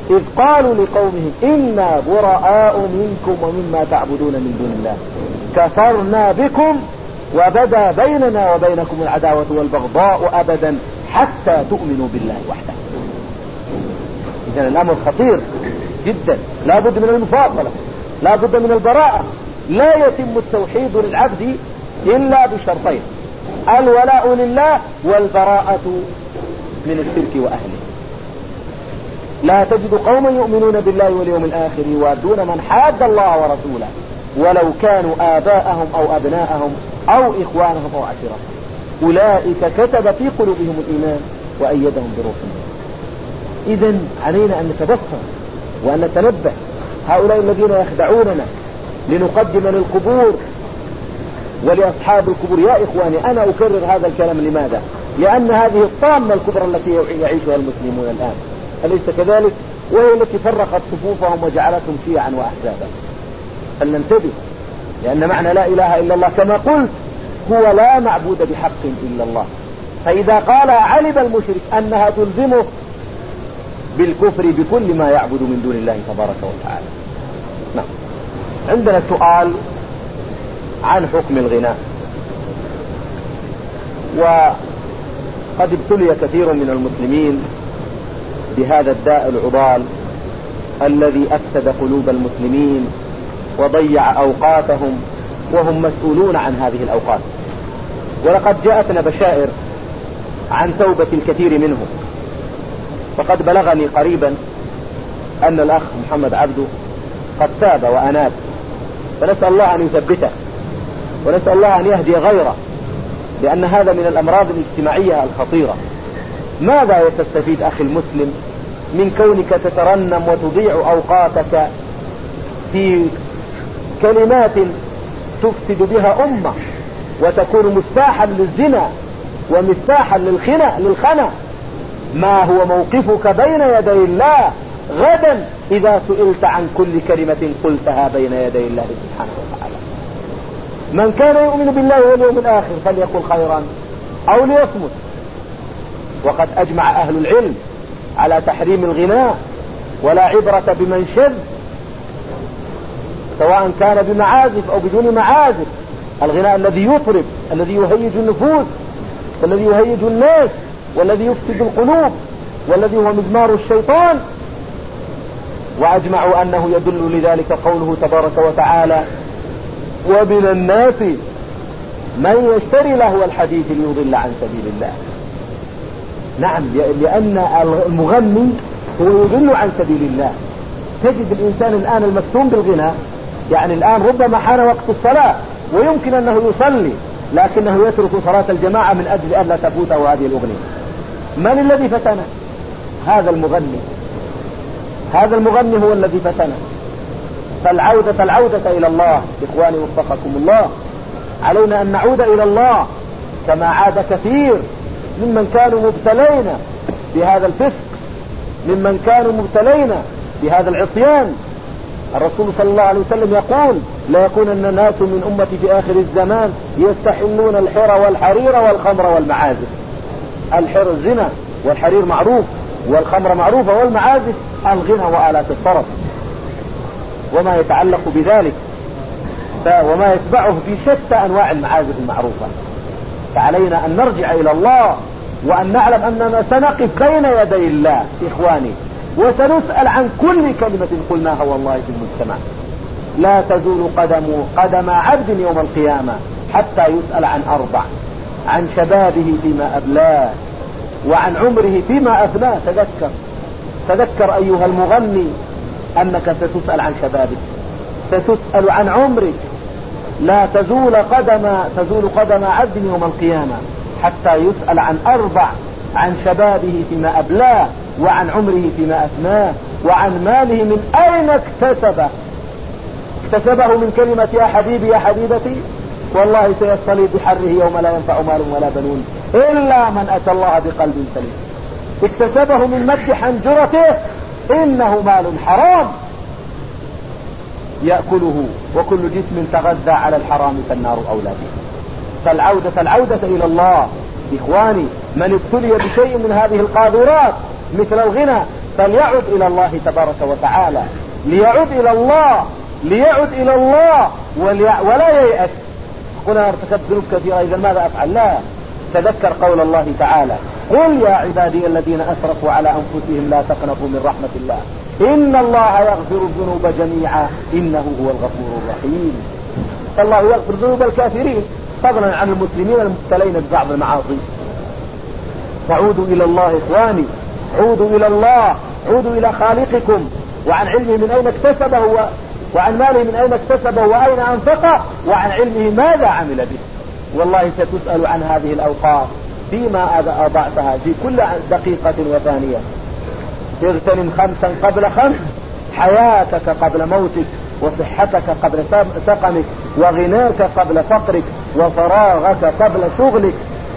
Speaker 1: إذ قالوا لقومهم إنا براء منكم ومما تعبدون من دون الله كفرنا بكم وبدا بيننا وبينكم العداوة والبغضاء أبدا حتى تؤمنوا بالله وحده. إذن الأمر خطير جدا، لا بد من المفاضلة، لا بد من البراءة. لا يتم التوحيد للعبد إلا بشرطين: الولاء لله والبراءة من الشرك وأهله. لا تجد قوما يؤمنون بالله واليوم الآخر يوادون من حاد الله ورسوله ولو كانوا آباءهم أو أبناءهم أو إخوانهم أو عشيرتهم أولئك كتب في قلوبهم الإيمان وأيدهم بروح منه. إذن علينا أن نتبصر وأن نتنبه. هؤلاء الذين يخدعوننا لنقدم للقبور ولأصحاب القبور، يا إخواني أنا أكرر هذا الكلام. لماذا؟ لأن هذه الطامة الكبرى التي يعيشها المسلمون الآن، أليس كذلك؟ وهي التي فرقت صفوفهم وجعلتهم شيعا وأحزابا. فلننتبه، لأن معنى لا إله إلا الله كما قلت هو لا معبود بحق إلا الله. فإذا قال علم المشرك أنها تلزمه بالكفر بكل ما يعبد من دون الله تبارك وتعالى. نعم. عندنا سؤال عن حكم الغناء. وقد ابتلي كثير من المسلمين بهذا الداء العضال الذي أفسد قلوب المسلمين وضيع أوقاتهم وهم مسؤولون عن هذه الأوقات. ولقد جاءتنا بشائر عن توبة الكثير منهم، فقد بلغني قريبا أن الأخ محمد عبده قد تاب وأناب، فنسأل الله أن يثبته ونسأل الله أن يهدي غيره، لأن هذا من الأمراض الاجتماعية الخطيرة. ماذا يستفيد أخي المسلم من كونك تترنم وتضيع أوقاتك في كلمات تفسد بها أمة وتكون مفتاحا للزنا ومفتاحا للخنا للخنا؟ ما هو موقفك بين يدي الله غدا إذا سئلت عن كل كلمة قلتها بين يدي الله سبحانه وتعالى؟ من كان يؤمن بالله واليوم الآخر فليقل خيرا أو ليصمت. وقد أجمع أهل العلم على تحريم الغناء، ولا عبرة بمن شذ، سواء كان بمعازف أو بدون معازف. الغناء الذي يطرب، الذي يهيج النفوس، والذي يهيج الناس، والذي يفسد القلوب، والذي هو مزمار الشيطان. وأجمعوا أنه يدل لذلك قوله تبارك وتعالى: ومن الناس من يشتري لهو الحديث ليضل عن سبيل الله. نعم، لأن المغني هو يضل عن سبيل الله. تجد الإنسان الآن المفتون بالغناء، يعني الآن ربما حان وقت الصلاة ويمكن أنه يصلي، لكنه يترك صلاة الجماعة من أجل أن لا تفوته هذه الأغنية. من الذي فتنه؟ هذا المغني. هذا المغني هو الذي فتنه. فالعودة العودة إلى الله. إخواني وفقكم الله، علينا أن نعود إلى الله كما عاد كثير ممن كانوا مبتلين بهذا الفسق، ممن كانوا مبتلين بهذا العصيان. الرسول صلى الله عليه وسلم يقول: لا يكونن ناس من أمتي في آخر الزمان يستحلون الحر والحرير والخمر والمعازف. الحر الزنا، والحرير معروف، والخمر معروفة، والمعازف الغنى وآلات الطرب وما يتعلق بذلك، وما يتبعه في شتى أنواع المعازف المعروفة. فعلينا أن نرجع إلى الله وأن نعلم أننا سنقف بين يدي الله إخواني، وسنسأل عن كل كلمة قلناها والله في المجتمع. لا تزول قدم قدم عبد يوم القيامة حتى يسأل عن أربع: عن شبابه فيما أبلاه، وعن عمره فيما أفناه. تذكر تذكر أيها المغني أنك ستسأل عن شبابك، ستسأل عن عمرك. لا تزول قدم تزول قدم عبد يوم القيامة حتى يسأل عن أربع: عن شبابه فيما أبلاه، وعن عمره فيما أفناه، وعن ماله من أين اكتسبه. اكتسبه من كلمة يا حبيبي يا حبيبتي، والله سيصطلي بحره يوم لا ينفع مال ولا بنون إلا من أتى الله بقلب سليم. اكتسبه من مد حنجرته، إنه مال حرام يأكله، وكل جسم تغذى على الحرام فالنار أولى به. فالعودة العودة إلى الله إخواني. من ابتلي بشيء من هذه القاذورات مثل الغنى فليعد إلى الله تبارك وتعالى، ليعد إلى الله ليعد إلى الله ولا ييأس. قل أنا ارتكبت ذنوب كثيرة إذا ماذا أفعل؟ لا، تذكر قول الله تعالى: قل يا عبادي الذين أسرفوا على أنفسهم لا تقنطوا من رحمة الله إن الله يغفر الذنوب جميعا إنه هو الغفور الرحيم. فالله يغفر ذنوب الكافرين فضلا عن المسلمين المبتلين ببعض المعاصي. فعودوا إلى الله إخواني، عودوا إلى الله، عودوا إلى خالقكم، وعن علمه من أين اكتسبه، وعن ماله من أين اكتسبه وأين أنفقه، وعن علمه ماذا عمل به. والله ستسأل عن هذه الأوقات فيما أضعتها في كل دقيقة وثانية. اغتنم خمسا قبل خمس: حياتك قبل موتك، وصحتك قبل سقمك، وغناك قبل فقرك، وفراغك قبل شغلك،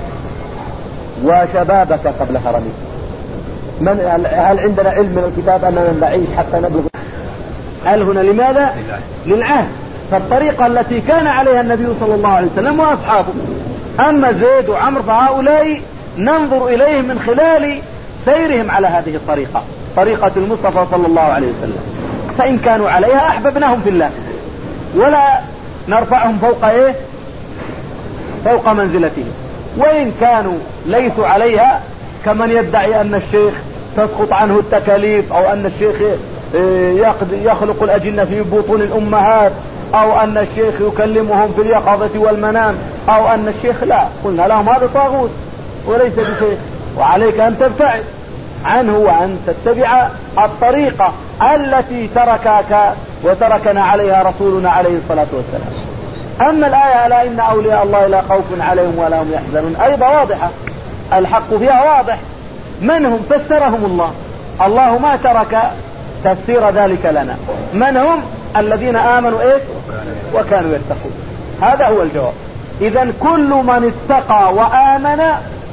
Speaker 1: وشبابك قبل هرمك. من هل عندنا علم من الكتاب أننا نعيش حتى نبلغ؟ هل هنا لماذا؟ للعهد. فالطريقة التي كان عليها النبي صلى الله عليه وسلم وأصحابه. أما زيد وعمر فهؤلاء ننظر إليهم من خلال سيرهم على هذه الطريقة، طريقة المصطفى صلى الله عليه وسلم. فإن كانوا عليها أحببناهم في الله، ولا نرفعهم فوق إيه؟ فوق منزلتهم. وإن كانوا ليسوا عليها، كمن يدعي أن الشيخ تسقط عنه التكاليف، أو أن الشيخ يخلق الأجنة في بطون الأمهات، أو أن الشيخ يكلمهم في اليقظة والمنام، أو أن الشيخ لا، قلنا لهم هذا طاغوت وليس بشيخ، وعليك أن تبتعد عنه وأن تتبع الطريقة التي تركك وتركنا عليها رسولنا عليه الصلاة والسلام. أما الآية: ألا إن أولياء الله لا خوف عليهم ولا هم يحزنون، أيضا واضحة، الحق فيها واضح. من هم؟ فسرهم الله. الله ما ترك تفسير ذلك لنا. من هم؟ الذين آمنوا إيه؟ وكانوا يتقون. هذا هو الجواب. إذن كل من اتقى وآمن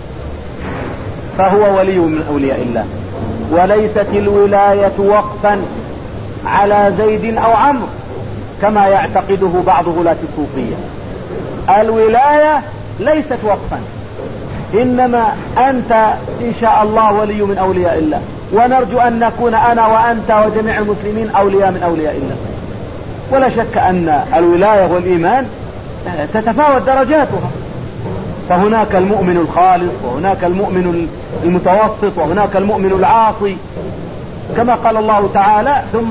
Speaker 1: فهو ولي من أولياء الله. وليست الولاية وقفا على زيد أو عمرو كما يعتقده بعض غلاة الصوفية. الولاية ليست وقفا، إنما أنت إن شاء الله ولي من أولياء الله، ونرجو أن نكون أنا وأنت وجميع المسلمين أولياء من أولياء الله. ولا شك أن الولاية والإيمان تتفاوت درجاتها، فهناك المؤمن الخالص، وهناك المؤمن المتوسط، وهناك المؤمن العاصي، كما قال الله تعالى: ثم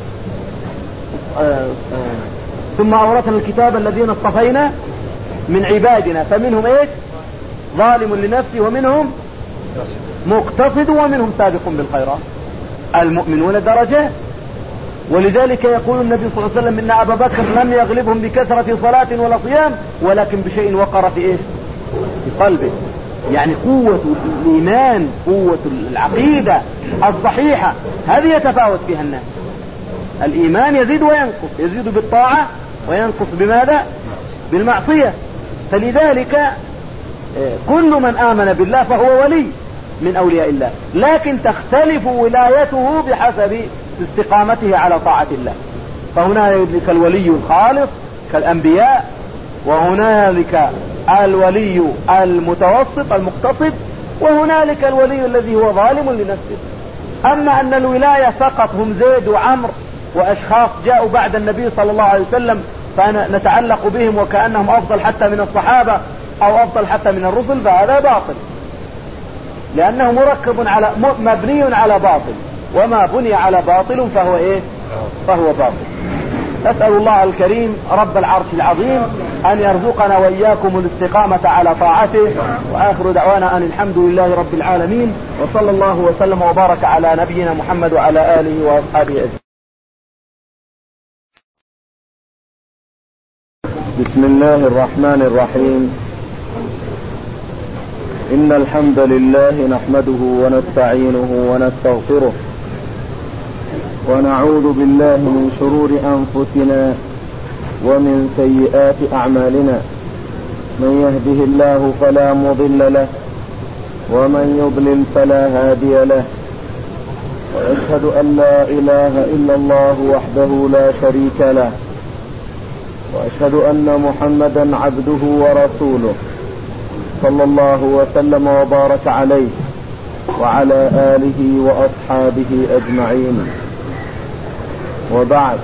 Speaker 1: ثم أورثنا الكتاب الذين اصطفينا من عبادنا فمنهم ايش؟ ظالم لنفسه، ومنهم مقتصد، ومنهم سابق بالخيرات. المؤمنون درجات. ولذلك يقول النبي صلى الله عليه وسلم: إن أبا بكر لم يغلبهم بكثرة صلاة ولا صيام، ولكن بشيء وقر في ايش؟ في قلبه. يعني قوة الإيمان، قوة العقيدة الصحيحة، هذه يتفاوت فيها الناس. الإيمان يزيد وينقص، يزيد بالطاعة وينقص بماذا؟ بالمعصية. فلذلك كل من آمن بالله فهو ولي من أولياء الله، لكن تختلف ولايته بحسب استقامته على طاعة الله. فهنالك الولي الخالص كالأنبياء، وهنالك الولي المتوسط المقتصد، وهنالك الولي الذي هو ظالم لنفسه. أما أن الولاية فقط هم زيد وعمر وأشخاص جاءوا بعد النبي صلى الله عليه وسلم فنتعلق بهم وكأنهم أفضل حتى من الصحابة أو أفضل حتى من الرسل، فهذا باطل، لأنه مركب على مبني على باطل، وما بني على باطل فهو إيه؟ فهو باطل. أسأل الله الكريم رب العرش العظيم أن يرزقنا وإياكم الاستقامة على طاعته. وآخر دعوانا أن الحمد لله رب العالمين، وصلى الله وسلم وبارك على نبينا محمد وعلى آله وأصحابه أجمعين.
Speaker 2: بسم الله الرحمن الرحيم. إن الحمد لله نحمده ونستعينه ونستغفره، ونعوذ بالله من شرور أنفسنا ومن سيئات أعمالنا. من يهده الله فلا مضل له، ومن يضلل فلا هادي له. وأشهد أن لا إله إلا الله وحده لا شريك له، وأشهد أن محمدا عبده ورسوله صلى الله وسلم وبارك عليه
Speaker 1: وعلى آله وأصحابه أجمعين، وبعد،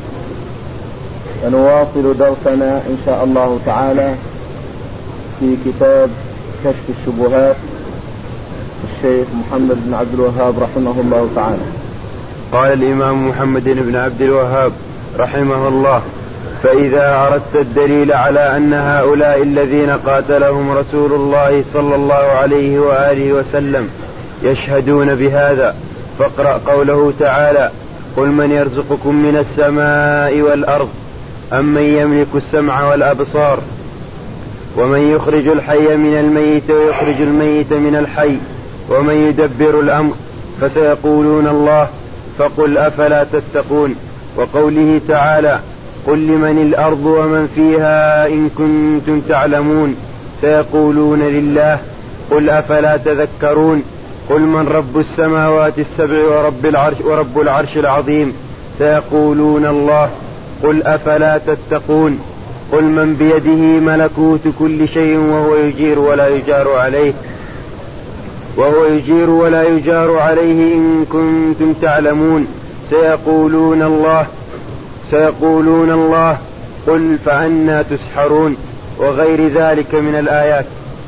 Speaker 1: فنواصل درسنا إن شاء الله تعالى في كتاب كشف الشبهات الشيخ محمد بن عبد الوهاب رحمه الله تعالى.
Speaker 2: قال الإمام محمد بن عبد الوهاب رحمه الله: فإذا أردت الدليل على أن هؤلاء الذين قاتلهم رسول الله صلى الله عليه وآله وسلم يشهدون بهذا فاقرأ قوله تعالى: قل من يرزقكم من السماء والأرض أمن يملك السمع والأبصار ومن يخرج الحي من الميت ويخرج الميت من الحي ومن يدبر الأمر فسيقولون الله فقل أفلا تتقون. وقوله تعالى: قل لمن الأرض ومن فيها إن كنتم تعلمون سيقولون لله قل أفلا تذكرون. قل من رب السماوات السبع ورب العرش, ورب العرش العظيم سيقولون الله قل أفلا تتقون. قل من بيده ملكوت كل شيء وهو يجير ولا يجار عليه وهو يجير ولا يجار عليه إن كنتم تعلمون سيقولون الله سيقولون الله قل فأنا تسحرون، وغير ذلك من الآيات.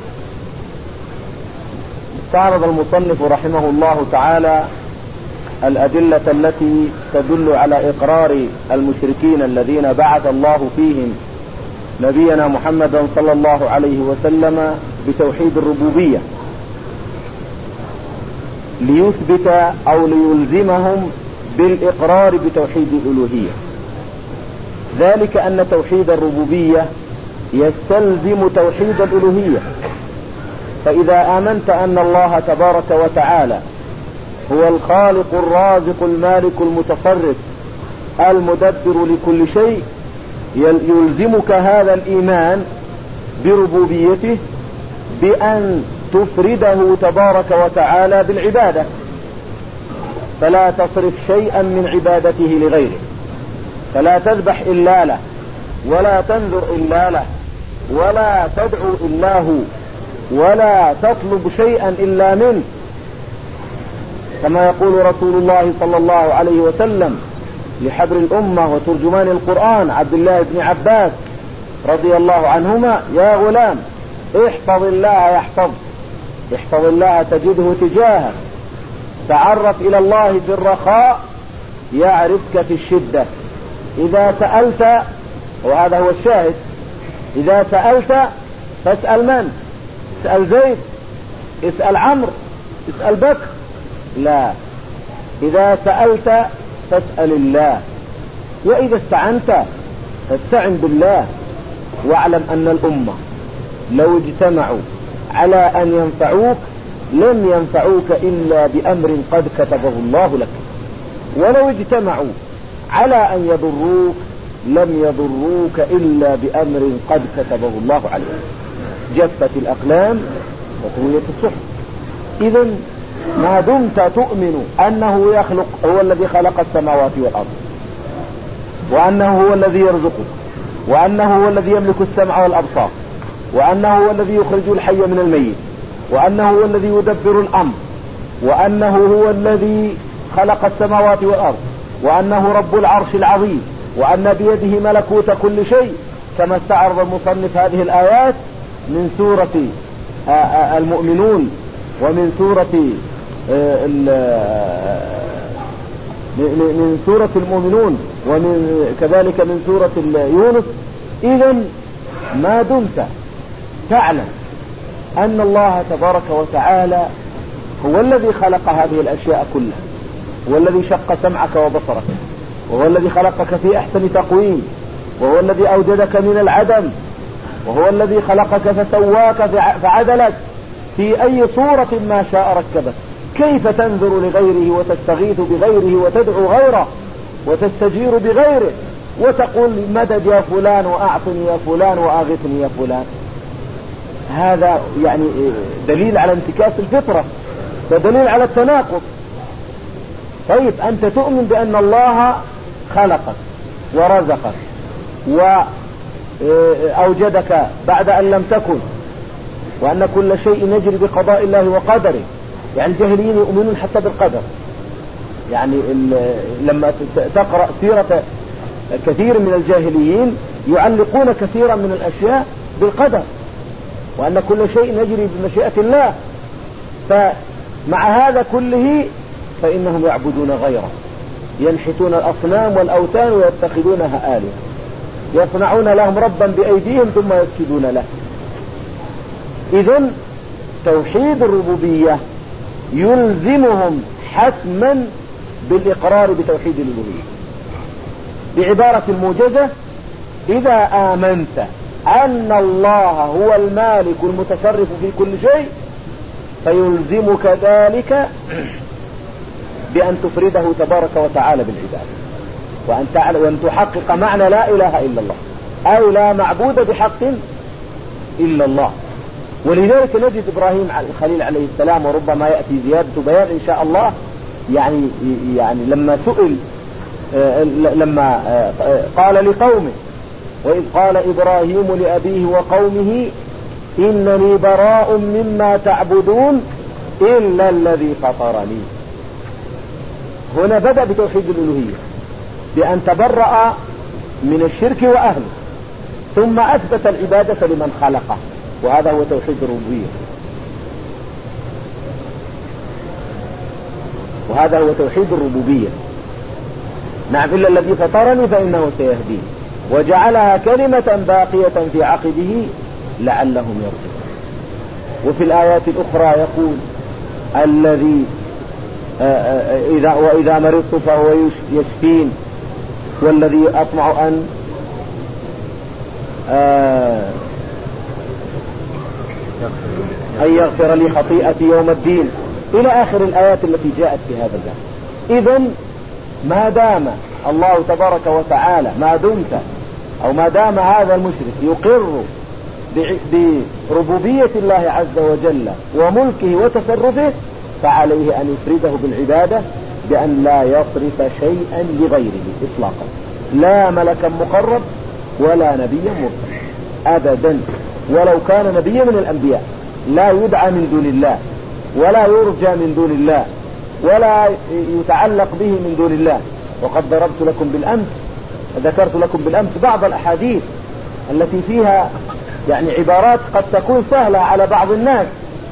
Speaker 1: استعرض المصنف رحمه الله تعالى الأدلة التي تدل على إقرار المشركين الذين بعث الله فيهم نبينا محمدا صلى الله عليه وسلم بتوحيد الربوبية، ليثبت أو ليلزمهم بالإقرار بتوحيد الألوهية. ذلك أن توحيد الربوبية يستلزم توحيد الألوهية. فإذا آمنت أن الله تبارك وتعالى هو الخالق الرازق المالك المتصرف المدبر لكل شيء، يلزمك هذا الإيمان بربوبيته بأن تفرده تبارك وتعالى بالعبادة، فلا تصرف شيئا من عبادته لغيره، فلا تذبح إلا له ولا تنذر إلا له ولا تدعو إلا هو ولا تطلب شيئا إلا منه، كما يقول رسول الله صلى الله عليه وسلم لحبر الأمة وترجمان القرآن عبد الله بن عباس رضي الله عنهما: يا غلام احفظ الله يحفظ احفظ الله تجده تجاهك، تعرف إلى الله في الرخاء يعرفك في الشدة. إذا سألت، وهذا هو الشاهد، إذا سألت فاسأل من؟ اسأل زيد، اسأل عمرو، اسأل بكر؟ لا، إذا سألت فاسأل الله، وإذا استعنت فاستعن بالله. واعلم أن الأمة لو اجتمعوا على أن ينفعوك لم ينفعوك إلا بأمر قد كتبه الله لك، ولو اجتمعوا على أن يضروك لم يضروك إلا بأمر قد كتبه الله عليك. جفت الأقلام وطويت الصحف. إذن ما دمت تؤمن أنه يخلق، هو الذي خلق السماوات والأرض، وأنه هو الذي يرزقك، وأنه هو الذي يملك السمع والأبصار، وأنه هو الذي يخرج الحي من الميت، وأنه هو الذي يدبر الأمر، وأنه هو الذي خلق السماوات والأرض، وأنه رب العرش العظيم، وأن بيده ملكوت كل شيء، كما استعرض المصنف هذه الآيات من سورة المؤمنون ومن سورة من سورة المؤمنون ومن كذلك من سورة يونس. إذن ما دمت تعلم أن الله تبارك وتعالى هو الذي خلق هذه الأشياء كلها، هو الذي شق سمعك وبصرك، وهو الذي خلقك في أحسن تقويم، وهو الذي أوجدك من العدم، وهو الذي خلقك فسواك فعدلك في أي صورة ما شاء ركبك، كيف تنذر لغيره وتستغيث بغيره وتدعو غيره وتستجير بغيره وتقول مدد يا فلان وأعطني يا فلان وأغثني يا فلان؟ هذا يعني دليل على انتكاس الفطرة، ودليل على التناقض. طيب أنت تؤمن بأن الله خلقك ورزقك وأوجدك بعد أن لم تكن، وأن كل شيء يجري بقضاء الله وقدره، يعني الجاهليين يؤمنون حتى بالقدر. يعني لما تقرأ سيرة كثير من الجاهليين يعلقون كثيرا من الأشياء بالقدر، وأن كل شيء يجري بمشيئة الله. فمع هذا كله فإنهم يعبدون غيره، ينحتون الأصنام والأوثان ويتخذونها آلهة، يصنعون لهم ربا بأيديهم ثم يسجدون له. إذن توحيد الربوبية يلزمهم حتما بالإقرار بتوحيد الألوهية. بعبارة موجزة: إذا آمنت أن الله هو المالك المتصرف في كل شيء فيلزمك ذلك بأن تفرده تبارك وتعالى بالعبادة، وأن, تعالى وأن تحقق معنى لا إله إلا الله، أو لا معبود بحق إلا الله. ولذلك نجد إبراهيم الخليل عليه السلام، وربما يأتي زيادة بيان إن شاء الله، يعني يعني لما سئل لما قال لقومه: وإذ قال إبراهيم لأبيه وقومه إنني براء مما تعبدون إلا الذي فطرني. هنا بدأ بتوحيد الألوهية بأن تبرأ من الشرك وأهله، ثم أثبت العبادة لمن خلقه، وهذا هو توحيد الربوبية، وهذا هو توحيد الربوبية. نعم: إلا الذي فطرني فإنه سيهدين، وجعلها كلمة باقية في عقبه لعلهم يرجعون. وفي الآيات الأخرى يقول: الذي إذا وإذا مرضت فهو يشفين، والذي أطمع أن أن يغفر لي خطيئتي يوم الدين، إلى آخر الآيات التي جاءت في هذا الباب. إذن ما دام الله تبارك وتعالى ما دمت أو ما دام هذا المشرك يقر بربوبية الله عز وجل وملكه وتصرفه، فعليه أن يفرده بالعبادة بأن لا يصرف شيئا لغيره إطلاقا، لا ملكا مقرب ولا نبيا مرسل أبدا، ولو كان نبيا من الأنبياء لا يدعى من دون الله، ولا يرجى من دون الله، ولا يتعلق به من دون الله. وقد ضربت لكم بالأمس ذكرت لكم بالأمس بعض الأحاديث التي فيها يعني عبارات قد تكون سهلة على بعض الناس،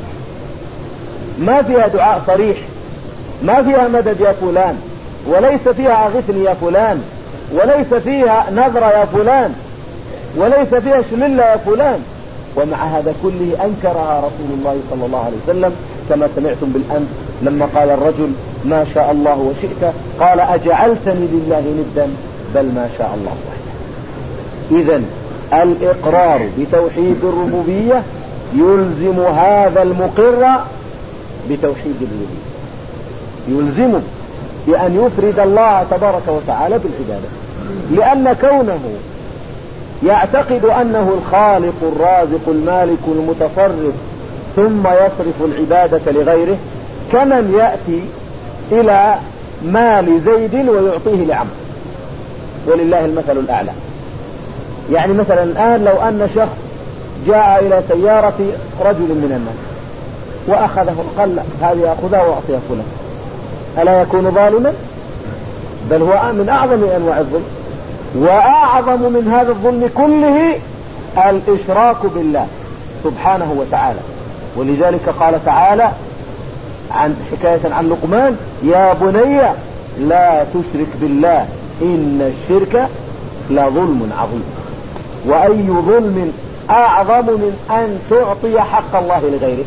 Speaker 1: ما فيها دعاء صريح، ما فيها مدد يا فلان، وليس فيها أغثني يا فلان، وليس فيها نظرة يا فلان، وليس فيها شللة يا فلان، ومع هذا كله أنكرها رسول الله صلى الله عليه وسلم، كما سمعتم بالأمس لما قال الرجل: ما شاء الله وشئت، قال: أجعلتني لله ندا، بل ما شاء الله وحده. إذن الإقرار بتوحيد الربوبية يلزم هذا المقر بتوحيد الألوهية، يلزمه بأن يفرد الله تبارك وتعالى بالعبادة، لأن كونه يعتقد أنه الخالق الرازق المالك المتصرف ثم يصرف العبادة لغيره كمن يأتي إلى مال زيد ويعطيه لعمرو، ولله المثل الأعلى. يعني مثلا الآن لو أن شخص جاء إلى سيارة رجل من الناس وأخذه قال: هذه أخذها وأعطيها فلان، ألا يكون ظالما؟ بل هو من أعظم أنواع الظلم، وأعظم من هذا الظلم كله الإشراك بالله سبحانه وتعالى. ولذلك قال تعالى عن حكاية عن لقمان: يا بني لا تشرك بالله إن الشرك لظلم عظيم. وأي ظلم أعظم من أن تعطي حق الله لغيرك،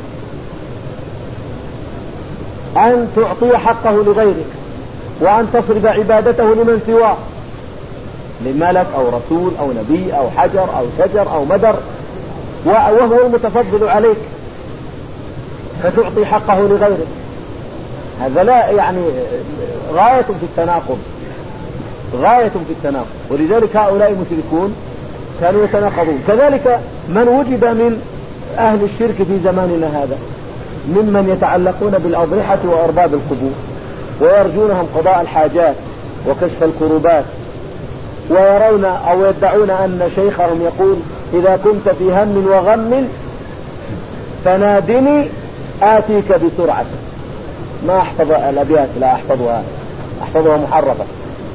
Speaker 1: أن تعطي حقه لغيرك، وأن تصرف عبادته لمن سواه، لملك أو رسول أو نبي أو حجر أو شجر أو مدر، وهو المتفضل عليك، فتعطي حقه لغيرك. هذا لا يعني غاية في التناقض، غاية في التناقض. ولذلك هؤلاء المشركون كانوا يتناقضون. كذلك من وجد من أهل الشرك في زماننا هذا ممن يتعلقون بالأضرحة وأرباب القبور ويرجونهم قضاء الحاجات وكشف الكروبات، ويرون أو يدعون أن شيخهم يقول: إذا كنت في هم وغم فنادني آتيك بسرعة. ما أحفظ الأبيات، لا أحفظها، أحفظها محرفة.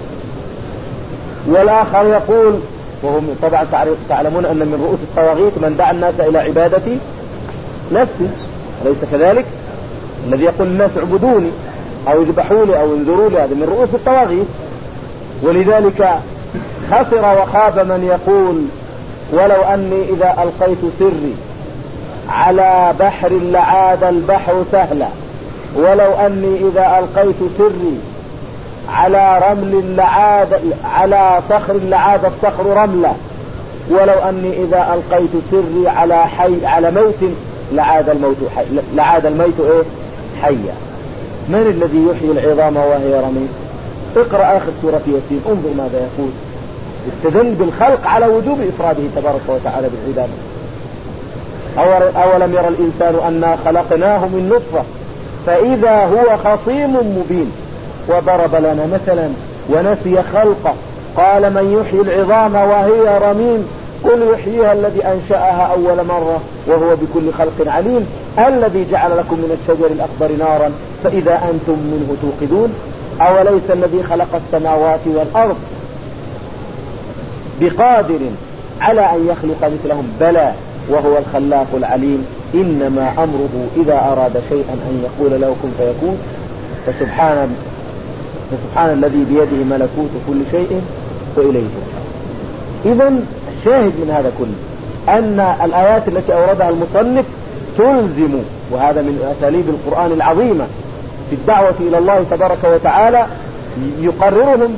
Speaker 1: والآخر يقول، وهم طبعا تعلمون أن من رؤوس الطواغيت من دعا الناس إلى عبادة نفسه، أليس كذلك؟ الذي يقول الناس اعبدوني أو اذبحوا لي أو انذروا لي، هذا من رؤوس الطواغيت. ولذلك خسر وخاب من يقول ولو أني إذا ألقيت سري على بحر لعاد البحر سهلا، ولو أني إذا ألقيت سري على رمل لعاد على صخر لعاد الصخر رملة، ولو أني إذا ألقيت سري على حي على ميت لعاد الموت حي لعاد الميت إيه حيا. من الذي يحيي العظام وهي رميم؟ اقرأ آخر سورة ياسين، انظر ماذا يقول. استدل بالخلق على وجوب إفراده تبارك وتعالى بالعبادة. أولم يرى الإنسان أنا خلقناه من نطفة فإذا هو خصيم مبين، وضرب لنا مثلا ونسي خلقه قال من يحيي العظام وهي رميم قل يحييها الذي أنشأها أول مرة وهو بكل خلق عليم، الذي جعل لكم من الشجر الأخضر نارا فإذا أنتم منه توقدون، أوليس الذي خلق السماوات والأرض بقادر على أن يخلق مثلهم بلى وهو الخلاق العليم، إنما أمره إذا أراد شيئا أن يقول له كن فيكون. فسبحان فسبحان الذي بيده ملكوت كل شيء وإليه ترجعون. إذن الشاهد من هذا كله أن الآيات التي أوردها المصنف تلزم، وهذا من أساليب القرآن العظيمة في الدعوة إلى الله تبارك وتعالى، يقررهم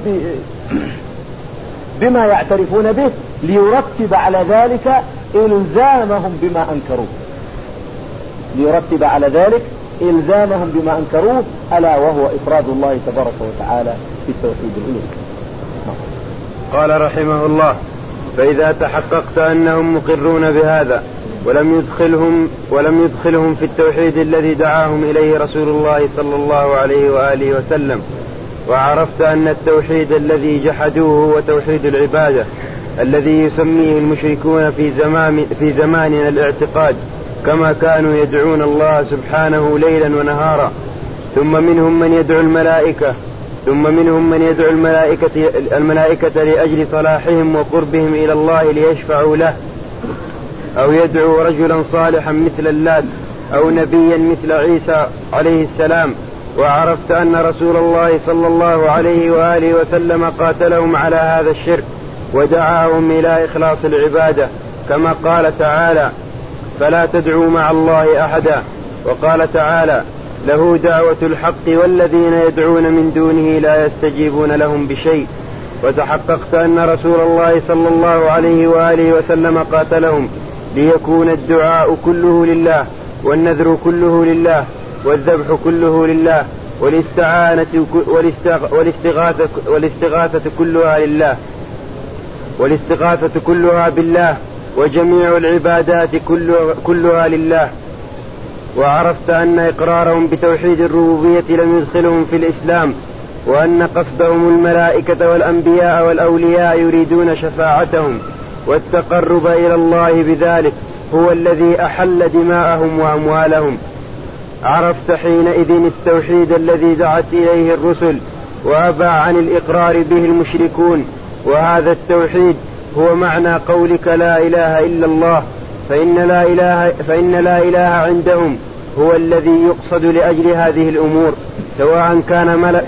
Speaker 1: بما يعترفون به ليرتب على ذلك إلزامهم بما أنكروه ليرتب على ذلك إلزامهم بما أنكروه ألا وهو إفراد الله تبارك وتعالى في التوحيد الألوهي.
Speaker 2: قال رحمه الله: فإذا تحققت أنهم مقرون بهذا ولم يدخلهم ولم يدخلهم في التوحيد الذي دعاهم إليه رسول الله صلى الله عليه وآله وسلم، وعرفت أن التوحيد الذي جحدوه هو توحيد العبادة الذي يسميه المشركون في زمان في زماننا الاعتقاد، كما كانوا يدعون الله سبحانه ليلا ونهارا، ثم منهم من يدعو الملائكة ثم منهم من يدعو الملائكة الملائكة لأجل صلاحهم وقربهم إلى الله ليشفعوا له، أو يدعو رجلا صالحا مثل اللات أو نبيا مثل عيسى عليه السلام. وعرفت أن رسول الله صلى الله عليه وآله وسلم قاتلهم على هذا الشرك ودعاهم إلى إخلاص العبادة، كما قال تعالى: فلا تدعوا مع الله أحدا. وقال تعالى: له دعوة الحق والذين يدعون من دونه لا يستجيبون لهم بشيء. وتحققت أن رسول الله صلى الله عليه وآله وسلم قاتلهم ليكون الدعاء كله لله، والنذر كله لله، والذبح كله لله، والاستعانة والاستغاثة, والاستغاثة كلها لله والاستغاثة كلها بالله، وجميع العبادات كلها لله. وعرفت أن إقرارهم بتوحيد الربوبية لم يدخلهم في الإسلام، وأن قصدهم الملائكة والأنبياء والأولياء يريدون شفاعتهم والتقرب إلى الله بذلك هو الذي أحل دماءهم وأموالهم. عرفت حينئذ التوحيد الذي دعت إليه الرسل وأبى عن الإقرار به المشركون، وهذا التوحيد هو معنى قولك لا إله إلا الله، فإن لا إله, فإن لا إله عندهم هو الذي يقصد لأجل هذه الأمور، سواء كان ملك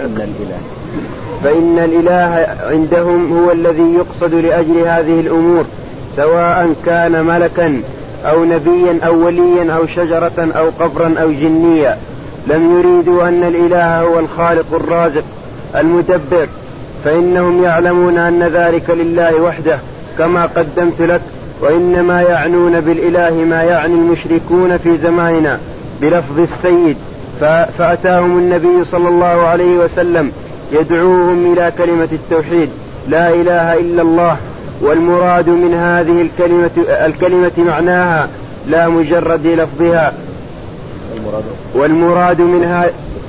Speaker 2: فإن الإله عندهم هو الذي يقصد لأجل هذه الأمور سواء كان ملكا أو نبيا أو وليا أو شجرة أو قبرا أو جنيا. لم يريدوا أن الإله هو الخالق الرازق المدبر، فإنهم يعلمون أن ذلك لله وحده كما قدمت لك، وإنما يعنون بالإله ما يعني المشركون في زماننا بلفظ السيد. فأتاهم النبي صلى الله عليه وسلم يدعوهم إلى كلمة التوحيد لا إله إلا الله، والمراد من هذه الكلمة, الكلمة معناها لا مجرد لفظها، والمراد منها.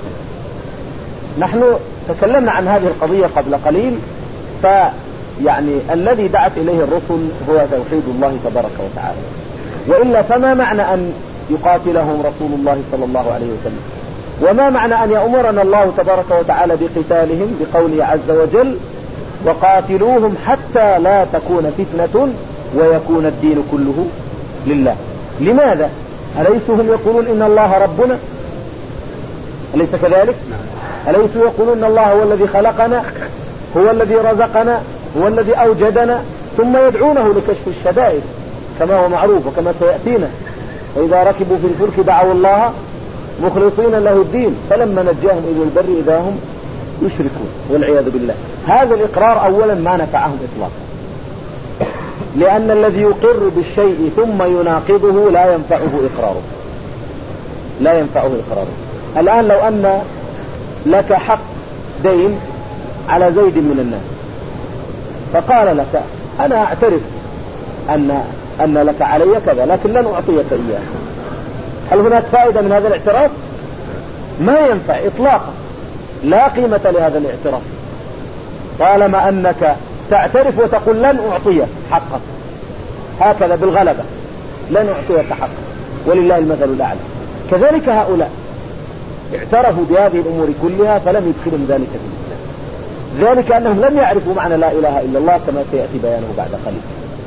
Speaker 1: نحن تكلمنا عن هذه القضية قبل قليل، فيعني الذي دعت إليه الرسل هو توحيد الله تبارك وتعالى، وإلا فما معنى أن يقاتلهم رسول الله صلى الله عليه وسلم. وما معنى أن يأمرنا الله تبارك وتعالى بقتالهم بقوله عز وجل وقاتلوهم حتى لا تكون فتنة ويكون الدين كله لله؟ لماذا؟ أليسوا هم يقولون إن الله ربنا؟ أليس كذلك؟ أليسوا يقولون إن الله هو الذي خلقنا، هو الذي رزقنا، هو الذي أوجدنا، ثم يدعونه لكشف الشدائد كما هو معروف وكما سيأتينا. وإذا ركبوا في الفلك دعوا الله مخلصين له الدين فلما نجاهم إلى البر إذا هم يشركون والعياذ بالله. هذا الإقرار أولا ما نفعهم إطلاقا، لأن الذي يقر بالشيء ثم يناقضه لا ينفعه إقراره، لا ينفعه إقراره. الآن لو أن لك حق دين على زيد من الناس فقال لك أنا أعترف أن أن لك علي كذا لكن لن أعطيك إياه، هل هناك فائدة من هذا الاعتراف؟ ما ينفع إطلاقا، لا قيمة لهذا الاعتراف طالما أنك تعترف وتقول لن أعطيك حقك هكذا بالغلبة، لن أعطيك حقك ولله المثل الأعلى. كذلك هؤلاء اعترفوا بهذه الأمور كلها فلم يدخلهم ذلك في الإسلام، ذلك أنهم لم يعرفوا معنى لا إله إلا الله كما سيأتي بيانه بعد قليل.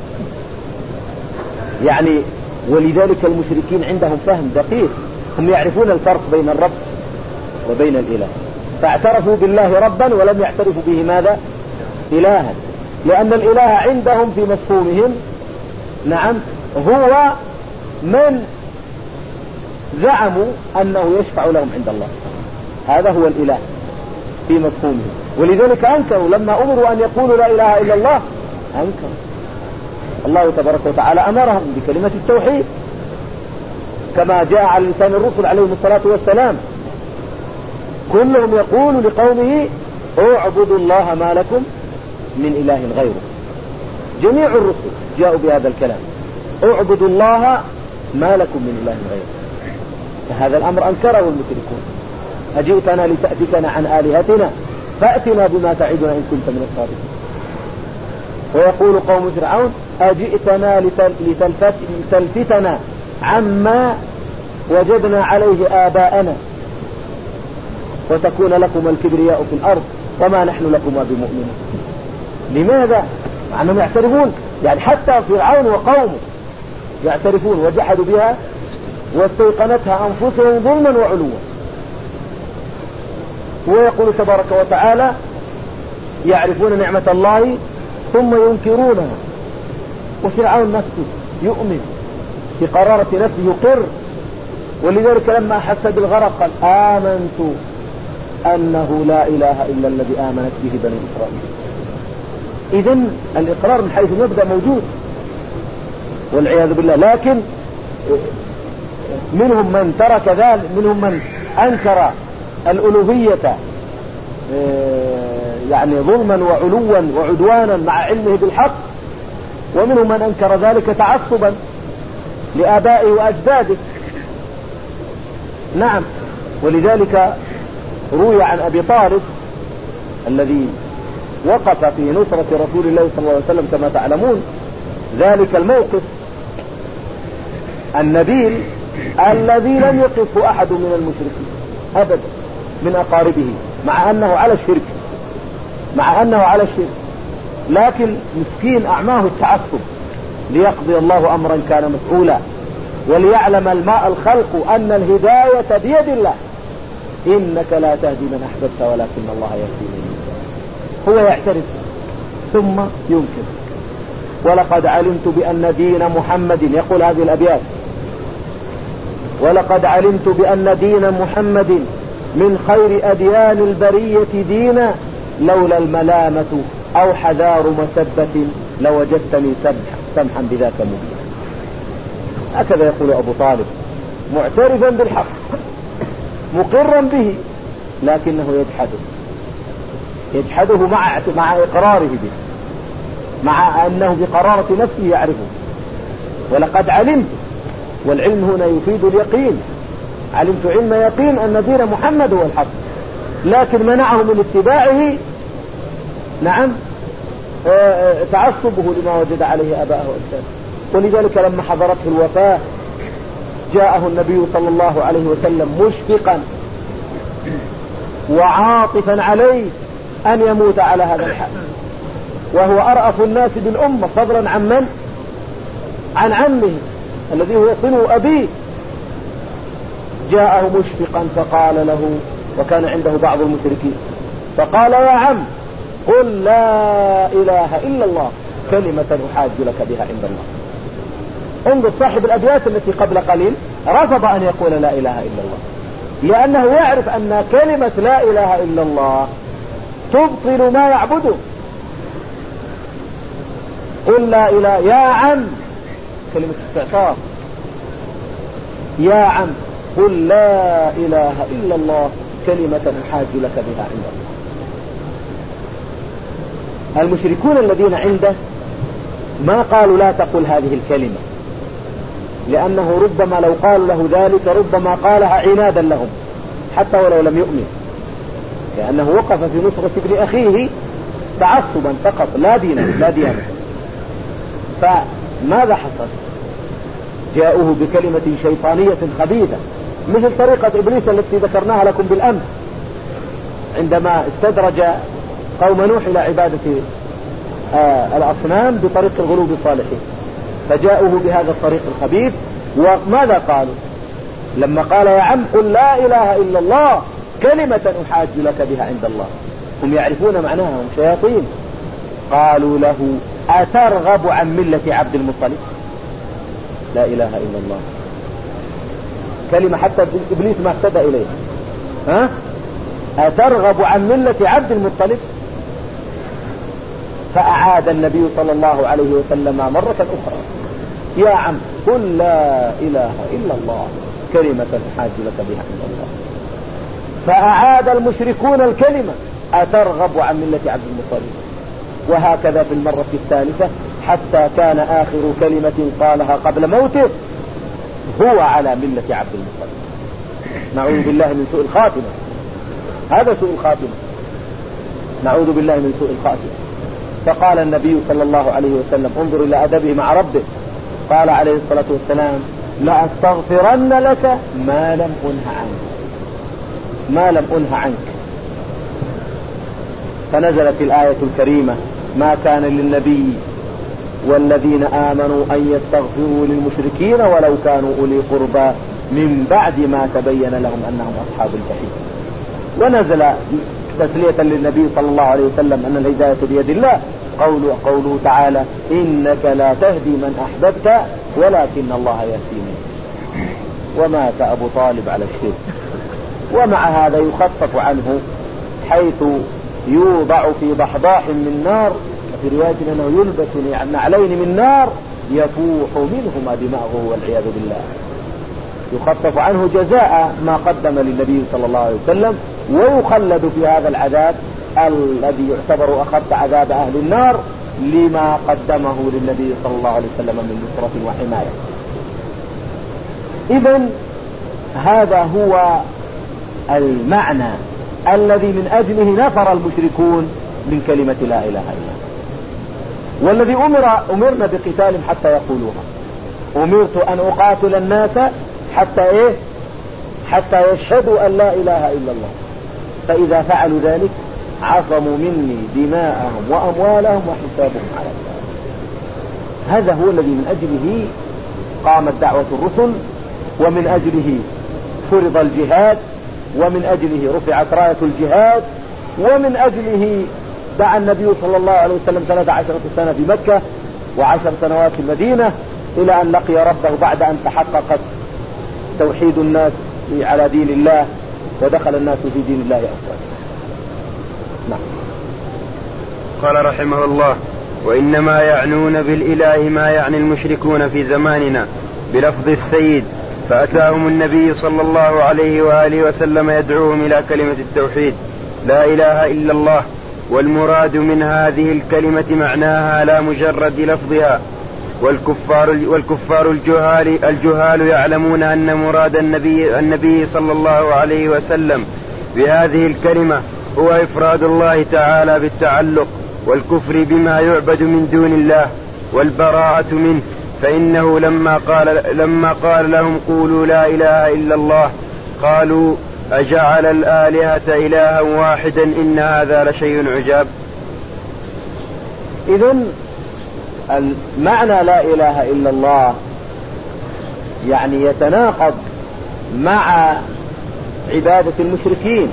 Speaker 1: يعني ولذلك المشركين عندهم فهم دقيق، هم يعرفون الفرق بين الرب وبين الإله، فاعترفوا بالله ربا ولم يعترفوا به ماذا؟ إلها، لأن الإله عندهم في مفهومهم نعم هو من زعموا أنه يشفع لهم عند الله، هذا هو الإله في مفهومهم. ولذلك أنكروا لما أمروا أن يقولوا لا إله إلا الله، أنكروا. الله تبارك وتعالى أمرهم بكلمة التوحيد كما جاء على لسان الرسل عليهم الصلاة والسلام، كلهم يقول لقومه اعبدوا الله ما لكم من إله غيره. جميع الرسل جاءوا بهذا الكلام، اعبدوا الله ما لكم من إله غيره. فهذا الأمر أنكره المشركون، أجئتنا لتأتكنا عن آلهتنا فأتنا بما تعدنا إن كنت من الصادقين. ويقول قوم فرعون أجئتنا لتلفت لتلفتنا عما وجدنا عليه آباءنا وتكون لكم الكبرياء في الأرض وما نحن لكما بمؤمنين. لماذا؟ مع أنهم يعترفون، يعني حتى فرعون وقومه يعترفون وجحدوا بها واستيقنتها أنفسهم ظلما وعلوا. ويقول تبارك وتعالى يعرفون نعمة الله ثم ينكرونها، وفرعون نفسه يؤمن بقرارة نفسه يقر. ولذلك لما أحس بالغرق قال آمنت أنه لا إله إلا الذي آمنت به بني إسرائيل. إذن الإقرار من حيث المبدأ موجود والعياذ بالله، لكن منهم من ترك ذلك، منهم من أنكر الألوهية يعني ظلما وعلوا وعدوانا مع علمه بالحق، ومنهم من أنكر ذلك تعصبا لآبائه وأجداده. نعم. ولذلك روي عن أبي طالب الذي وقف في نصرة رسول الله صلى الله عليه وسلم كما تعلمون ذلك الموقف النبيل الذي لم يقفه أحد من المشركين أبدا من أقاربه، مع أنه على الشرك مع أنه على الشرك لكن مسكين أعماه التعصب ليقضي الله أمرا كان مفعولا وليعلم الماء الخلق أن الهداية بيد الله إنك لا تهدي من أحببت ولكن الله يهدي من يشاء. هو يعترف ثم ينكر. ولقد علمت بأن دين محمد، يقول هذه الأبيات، ولقد علمت بأن دين محمد من خير أديان البرية دينا لولا الملامة أو حذار مسبة لوجدتني سمحا بذاك مبينا. هكذا يقول أبو طالب معترفا بالحق مقرا به لكنه يجحده يجحده مع مع إقراره به، مع أنه بقرارة نفسه يعرفه. ولقد علمت، والعلم هنا يفيد اليقين، علمت علم يقين أن دين محمد هو الحق، لكن منعه من اتباعه نعم تعصبه لما وجد عليه آباءه وأجداده. ولذلك لما حضرته الوفاة جاءه النبي صلى الله عليه وسلم مشفقا وعاطفا عليه أن يموت على هذا الحال، وهو أرأف الناس بالأمة فضلا عن من؟ عن عمه الذي هو صنو أبيه. جاءه مشفقا فقال له، وكان عنده بعض المشركين، فقال يا عم قل لا إله إلا الله كلمة أحاج لك بها عند الله. انظر صاحب الأبيات التي قبل قليل رفض أن يقول لا إله إلا الله، لأنه يعرف أن كلمة لا إله إلا الله تبطل ما يعبده. قل لا إله يا عم، كلمة استعطاف، يا عم قل لا إله إلا الله كلمة أحاج لك بها عند الله. المشركون الذين عنده ما قالوا لا تقل هذه الكلمة، لأنه ربما لو قال له ذلك ربما قالها عنادا لهم حتى ولو لم يؤمن، لأنه وقف في نصرة ابن أخيه تعصبا فقط لا دينا لا ديانة. فماذا حصل؟ جاءوه بكلمة شيطانية خبيثة مثل طريقة إبليس التي ذكرناها لكم بالأمس عندما استدرج قوم نوح إلى عبادة آه الأصنام بطريق الغلو بالصالحين، فجاءوه بهذا الطريق الخبيث. وماذا قالوا لما قال يا عم قل لا إله إلا الله كلمة أحاج لك بها عند الله؟ هم يعرفون معناها، هم شياطين. قالوا له أترغب عن ملة عبد المطلب؟ لا إله إلا الله كلمة حتى إبليس ما اهتدى إليها. ها؟ أترغب عن ملة عبد المطلب؟ فأعاد النبي صلى الله عليه وسلم مرة أخرى يا عم قل لا إله إلا الله كلمة حاج لك بها عند الله. فأعاد المشركون الكلمة أترغب عن ملة عبد المطلب، وهكذا في المرة الثالثة حتى كان آخر كلمة قالها قبل موته هو على ملة عبد المطلب. نعوذ بالله من سوء الخاتمة، هذا سوء الخاتمة، نعوذ بالله من سوء الخاتمة. فقال النبي صلى الله عليه وسلم انظر إلى أدبه مع ربه، قال عليه الصلاة والسلام لأستغفرن لك ما لم أنه عنك، ما لم أنه عنك. فنزلت الآية الكريمة ما كان للنبي والذين آمنوا أن يستغفروا للمشركين ولو كانوا أولي قربى من بعد ما تبين لهم أنهم أصحاب الجحيم. ونزل تسلية للنبي صلى الله عليه وسلم أن الهداية بيد الله قوله, قوله تعالى إنك لا تهدي من أحببت ولكن الله يهدي من يشاء. ومات أبو طالب على الشرك، ومع هذا يخفف عنه حيث يوضع في ضحضاح من نار، وفي رواية أنه يلبس نعلين من نار يفوح منهما دماغه والعياذ بالله. يخفف عنه جزاء ما قدم للنبي صلى الله عليه وسلم، ويخلد في هذا العذاب الذي يعتبر أخف عذاب أهل النار لما قدمه للنبي صلى الله عليه وسلم من نصرة وحماية. إذن هذا هو المعنى الذي من أجله نفر المشركون من كلمة لا إله إلا الله، والذي أمر أمرنا بقتالهم حتى يقولوها. أمرت أن أقاتل الناس حتى إيه؟ حتى يشهدوا أن لا إله إلا الله، فإذا فعلوا ذلك عصموا مني دماءهم وأموالهم وحسابهم على الله. هذا هو الذي من أجله قامت دعوة الرسل، ومن أجله فرض الجهاد، ومن أجله رفعت راية الجهاد، ومن أجله دعا النبي صلى الله عليه وسلم ثلاث عشرة سنة في مكة وعشر سنوات في المدينة إلى أن لقي ربه بعد أن تحققت توحيد الناس على دين الله ودخل الناس في دين الله أفواجا. نعم.
Speaker 2: قال رحمه الله وإنما يعنون بالإله ما يعني المشركون في زماننا بلفظ السيد، فأتاهم النبي صلى الله عليه وآله وسلم يدعوهم إلى كلمة التوحيد لا إله إلا الله، والمراد من هذه الكلمة معناها لا مجرد لفظها. والكفار, والكفار الجهال, الجهال يعلمون أن مراد النبي, النبي صلى الله عليه وسلم بهذه الكلمة هو إفراد الله تعالى بالتعلق، والكفر بما يعبد من دون الله، والبراءة منه، فإنه لما قال, لما قال لهم قولوا لا إله إلا الله قالوا أجعل الآلهة إلها واحدا إن هذا لشيء عجاب.
Speaker 1: إذن المعنى لا إله إلا الله يعني يتناقض مع عبادة المشركين،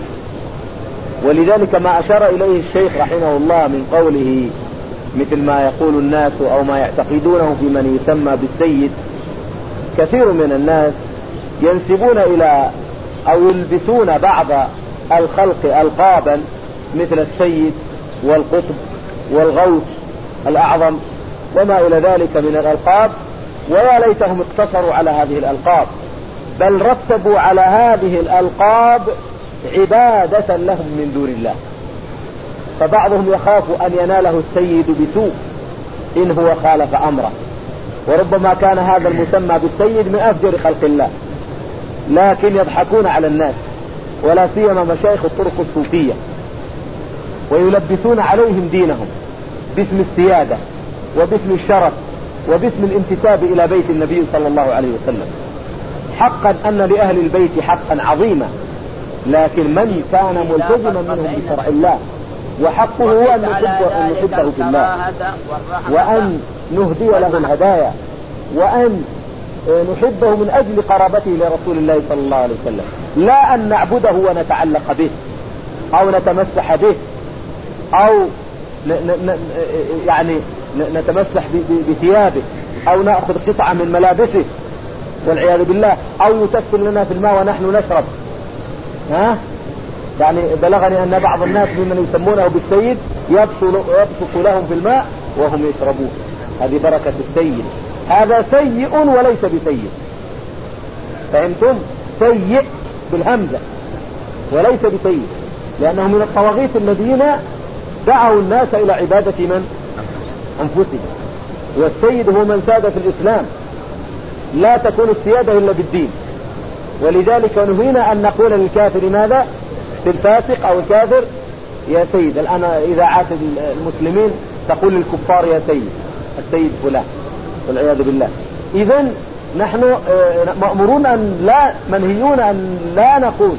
Speaker 1: ولذلك ما أشار إليه الشيخ رحمه الله من قوله مثل ما يقول الناس أو ما يعتقدونه في من يسمى بالسيد. كثير من الناس ينسبون إلى أو يلبسون بعض الخلق ألقابا مثل السيد والقطب والغوث الأعظم وما إلى ذلك من الألقاب، ويا ليتهم اقتصروا على هذه الألقاب، بل رتبوا على هذه الألقاب عبادة لهم من دون الله. فبعضهم يخاف أن يناله السيد بسوء إن هو خالف أمره، وربما كان هذا المسمى بالسيد من أفجر خلق الله، لكن يضحكون على الناس ولا سيما مشايخ الطرق الصوفية، ويلبسون عليهم دينهم باسم السيادة وباسم الشرف وباسم الانتساب إلى بيت النبي صلى الله عليه وسلم. حقا أن لأهل البيت حقا عظيما، لكن من كان ملتزما منهم بشرع الله وحقه هو أن نحبه في الله وأن نهدي له الهدايا وأن نحبه من أجل قرابته لرسول الله صلى الله عليه وسلم، لا أن نعبده ونتعلق به أو نتمسح به أو ن ن يعني نتمسح بثيابه أو نأخذ قطعة من ملابسه والعياذ بالله، أو يتسل لنا في الماء ونحن نشرب. ها؟ يعني بلغني أن بعض الناس ممن يسمونه بالسيد يبصق لهم في الماء وهم يشربون. هذه بركة السيد. هذا سيء وليس بسيء. فهمتم؟ سيء بالهمزة وليس بسيء، لأنه من الطواغيت الذين دعوا الناس إلى عبادة من؟ أنفسهم. والسيد هو من ساد في الإسلام، لا تكون السيادة إلا بالدين. ولذلك نهينا أن نقول للكافر ماذا؟ في الفاسق أو الكافر يا سيد. الآن إذا عاد المسلمين تقول للكفار يا سيد، السيد فلان والعياذ بالله. إذن نحن مأمورون أن لا منهيون أن لا نقول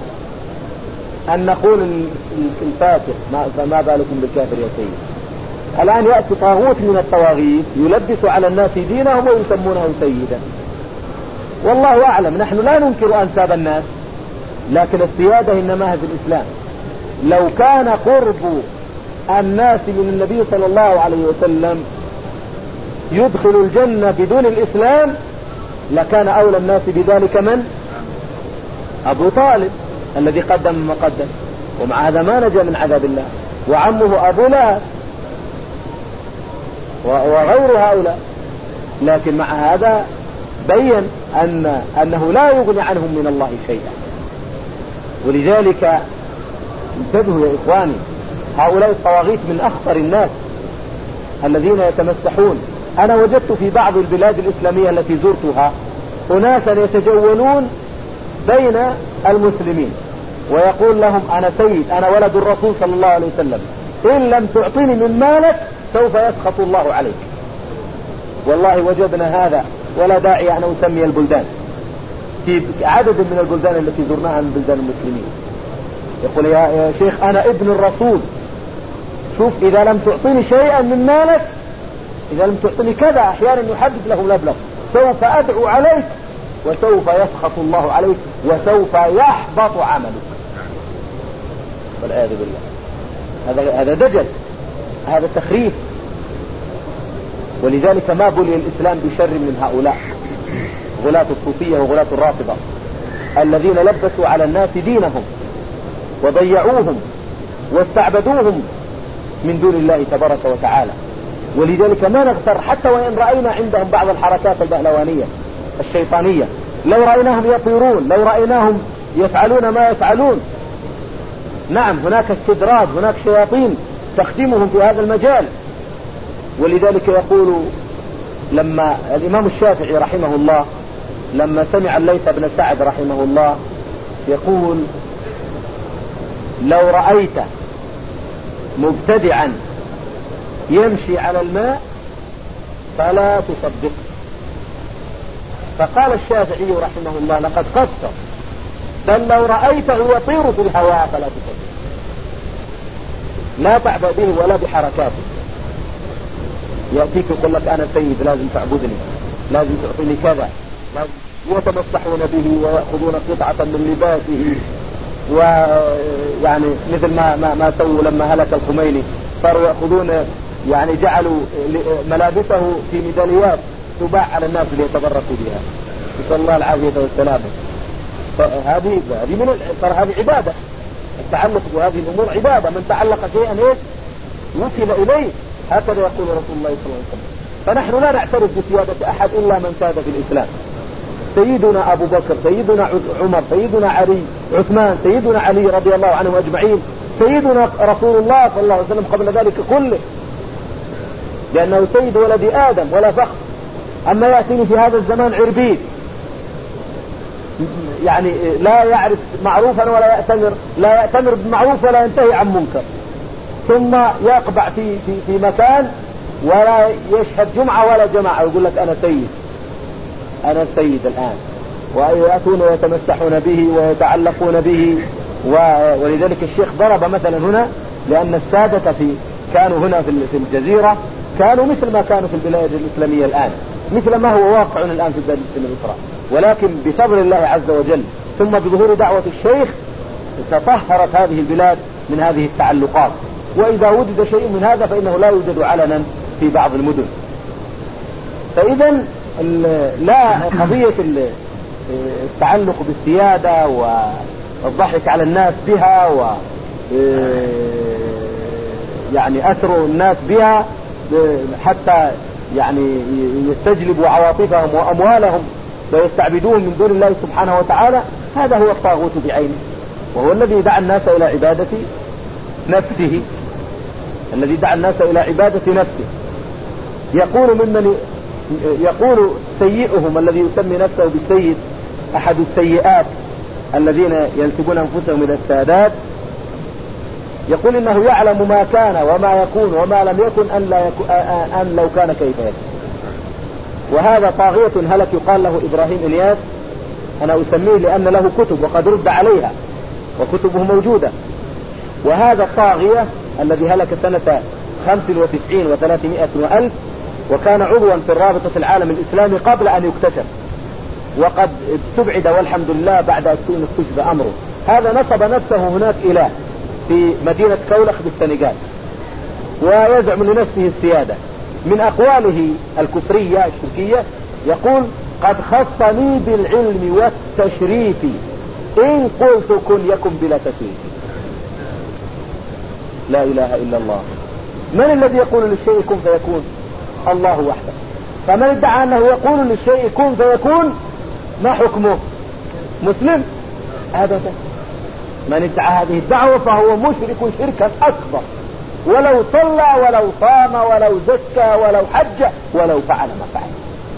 Speaker 1: أن نقول الفاسق فما بالكم بالكافر يا سيد. الآن يأتي طاغوت من الطواغيت يلبس على الناس دينهم ويسمونه سيدا. والله أعلم، نحن لا ننكر أنساب الناس، لكن السيادة إنما هي في الإسلام. لو كان قرب الناس من النبي صلى الله عليه وسلم يدخل الجنة بدون الإسلام لكان أولى الناس بذلك من؟ أبو طالب الذي قدم ما قدم، ومع هذا ما نجا من عذاب الله، وعمه أبو لهب وغير هؤلاء. لكن مع هذا بين أن أنه لا يغني عنهم من الله شيئا. ولذلك انتبهوا يا إخواني، هؤلاء الطواغيت من أخطر الناس الذين يتمسحون. أنا وجدت في بعض البلاد الإسلامية التي زرتها أناسا يتجولون بين المسلمين ويقول لهم أنا سيد، أنا ولد الرسول صلى الله عليه وسلم، إن لم تعطيني من مالك سوف يسخط الله عليك. والله وجدنا هذا، ولا داعي أن أسمي البلدان، في عدد من البلدان التي زرناها من بلدان المسلمين. يقول يا شيخ أنا ابن الرسول، شوف إذا لم تعطيني شيئا من مالك، إذا لم تعطيني كذا، أحيانا يحدد له مبلغ، سوف أدعو عليك وسوف يسخط الله عليك وسوف يحبط عملك. والعياذ بالله. هذا هذا دجل، هذا تخريف. ولذلك ما بلي الإسلام بشر من هؤلاء غلاة الصوفية وغلاة الرافضة الذين لبسوا على الناس دينهم وضيعوهم واستعبدوهم من دون الله تبارك وتعالى. ولذلك ما نغتر حتى وإن رأينا عندهم بعض الحركات البهلوانية الشيطانية، لو رأيناهم يطيرون، لو رأيناهم يفعلون ما يفعلون، نعم هناك استدراج، هناك شياطين تخدمهم في هذا المجال. ولذلك يقول لما الإمام الشافعي رحمه الله لما سمع الليث بن سعد رحمه الله يقول لو رأيت مبتدعا يمشي على الماء فلا تصدق، فقال الشافعي رحمه الله لقد قصر، بل لو رأيته يطير في الهواء فلا تطير، لا تعبأ به ولا بحركاته. يأتيك يقول لك أنا سيد لازم تعبدني، لازم تعطيني كذا، لازم يتمسحون به ويأخذون قطعة من لباسه، ويعني مثل ما ما ما سووا لما هلك الخميني، صاروا يأخذون يعني جعلوا ملابسه في ميداليات تباع على الناس ليتبركوا بها، نسأل الله العافية والسلامة. فهذه هذه من صار هذه عبادة، التعلق بهذه الأمور عبادة، من تعلق شيئا ايش وكل إليه، هكذا يقول رسول الله صلى الله عليه وسلم. فنحن لا نعترف بسيادة أحد إلا من ساد في الإسلام، سيدنا أبو بكر، سيدنا عمر، سيدنا علي، عثمان، سيدنا علي رضي الله عنهم أجمعين، سيدنا رسول الله صلى الله عليه وسلم قبل ذلك كله، لأنه سيد ولد آدم ولا فخر. أما يأتيني في هذا الزمان عربيد يعني لا يعرف معروفا ولا يأتمر، لا يأتمر بمعروف ولا ينتهي عن منكر، ثم يقبع في, في, في مكان ولا يشهد جمعة ولا جماعة ويقول لك أنا سيد، أنا السيد الآن، ويأتون ويتمسحون به ويتعلقون به. ولذلك الشيخ ضرب مثلا هنا، لأن السادة في كانوا هنا في الجزيرة كانوا مثل ما كانوا في البلاد الإسلامية الآن، مثل ما هو واقع الآن في بلاد الإسراء، ولكن بفضل الله عز وجل ثم بظهور دعوة الشيخ تطهرت هذه البلاد من هذه التعلقات. وإذا وجد شيء من هذا فإنه لا يوجد علنا في بعض المدن. فإذا لا قضية التعلق بالسيادة والضحك على الناس بها و يعني أسروا الناس بها حتى يعني يستجلبوا عواطفهم وأموالهم ويستعبدوهم من دون الله سبحانه وتعالى، هذا هو الطاغوت بعينه، وهو الذي دعا الناس إلى عبادة نفسه، الذي دعا الناس إلى عبادة نفسه. يقول ممن يقول سيئهم الذي يسمي نفسه بالسيد، أحد السيئات الذين ينسبون أنفسهم إلى السادات، يقول إنه يعلم ما كان وما يكون وما لم يكن أن, لا يكون أن لو كان كيف يكون. وهذا طاغية هلك يقال له إبراهيم إلياس، أنا أسميه لأن له كتب وقد رد عليها وكتبه موجودة. وهذا الطاغية الذي هلك سنة خمس وتسعين وثلاثمائة وألف، وكان عضوا في الرابطة العالم الإسلامي قبل أن يكتشف، وقد استبعد والحمد لله بعد أن اكتشف أمره. هذا نصب نفسه هناك إله في مدينة كولخ بالسنغال، ويزعم لنفسه السيادة. من أقواله الكفرية الشركية يقول قد خصني بالعلم والتشريف إن قلت كن يكن بلا تكييف. لا إله إلا الله. من الذي يقول للشيء كن فيكون؟ الله وحده. فمن ادعى أنه يقول للشيء كن فيكون ما حكمه؟ مسلم؟ أبدا. من ادعى هذه الدعوة فهو مشرك شركا أكبر، ولو صلى ولو صام ولو زكى ولو حج ولو فعل ما فعل.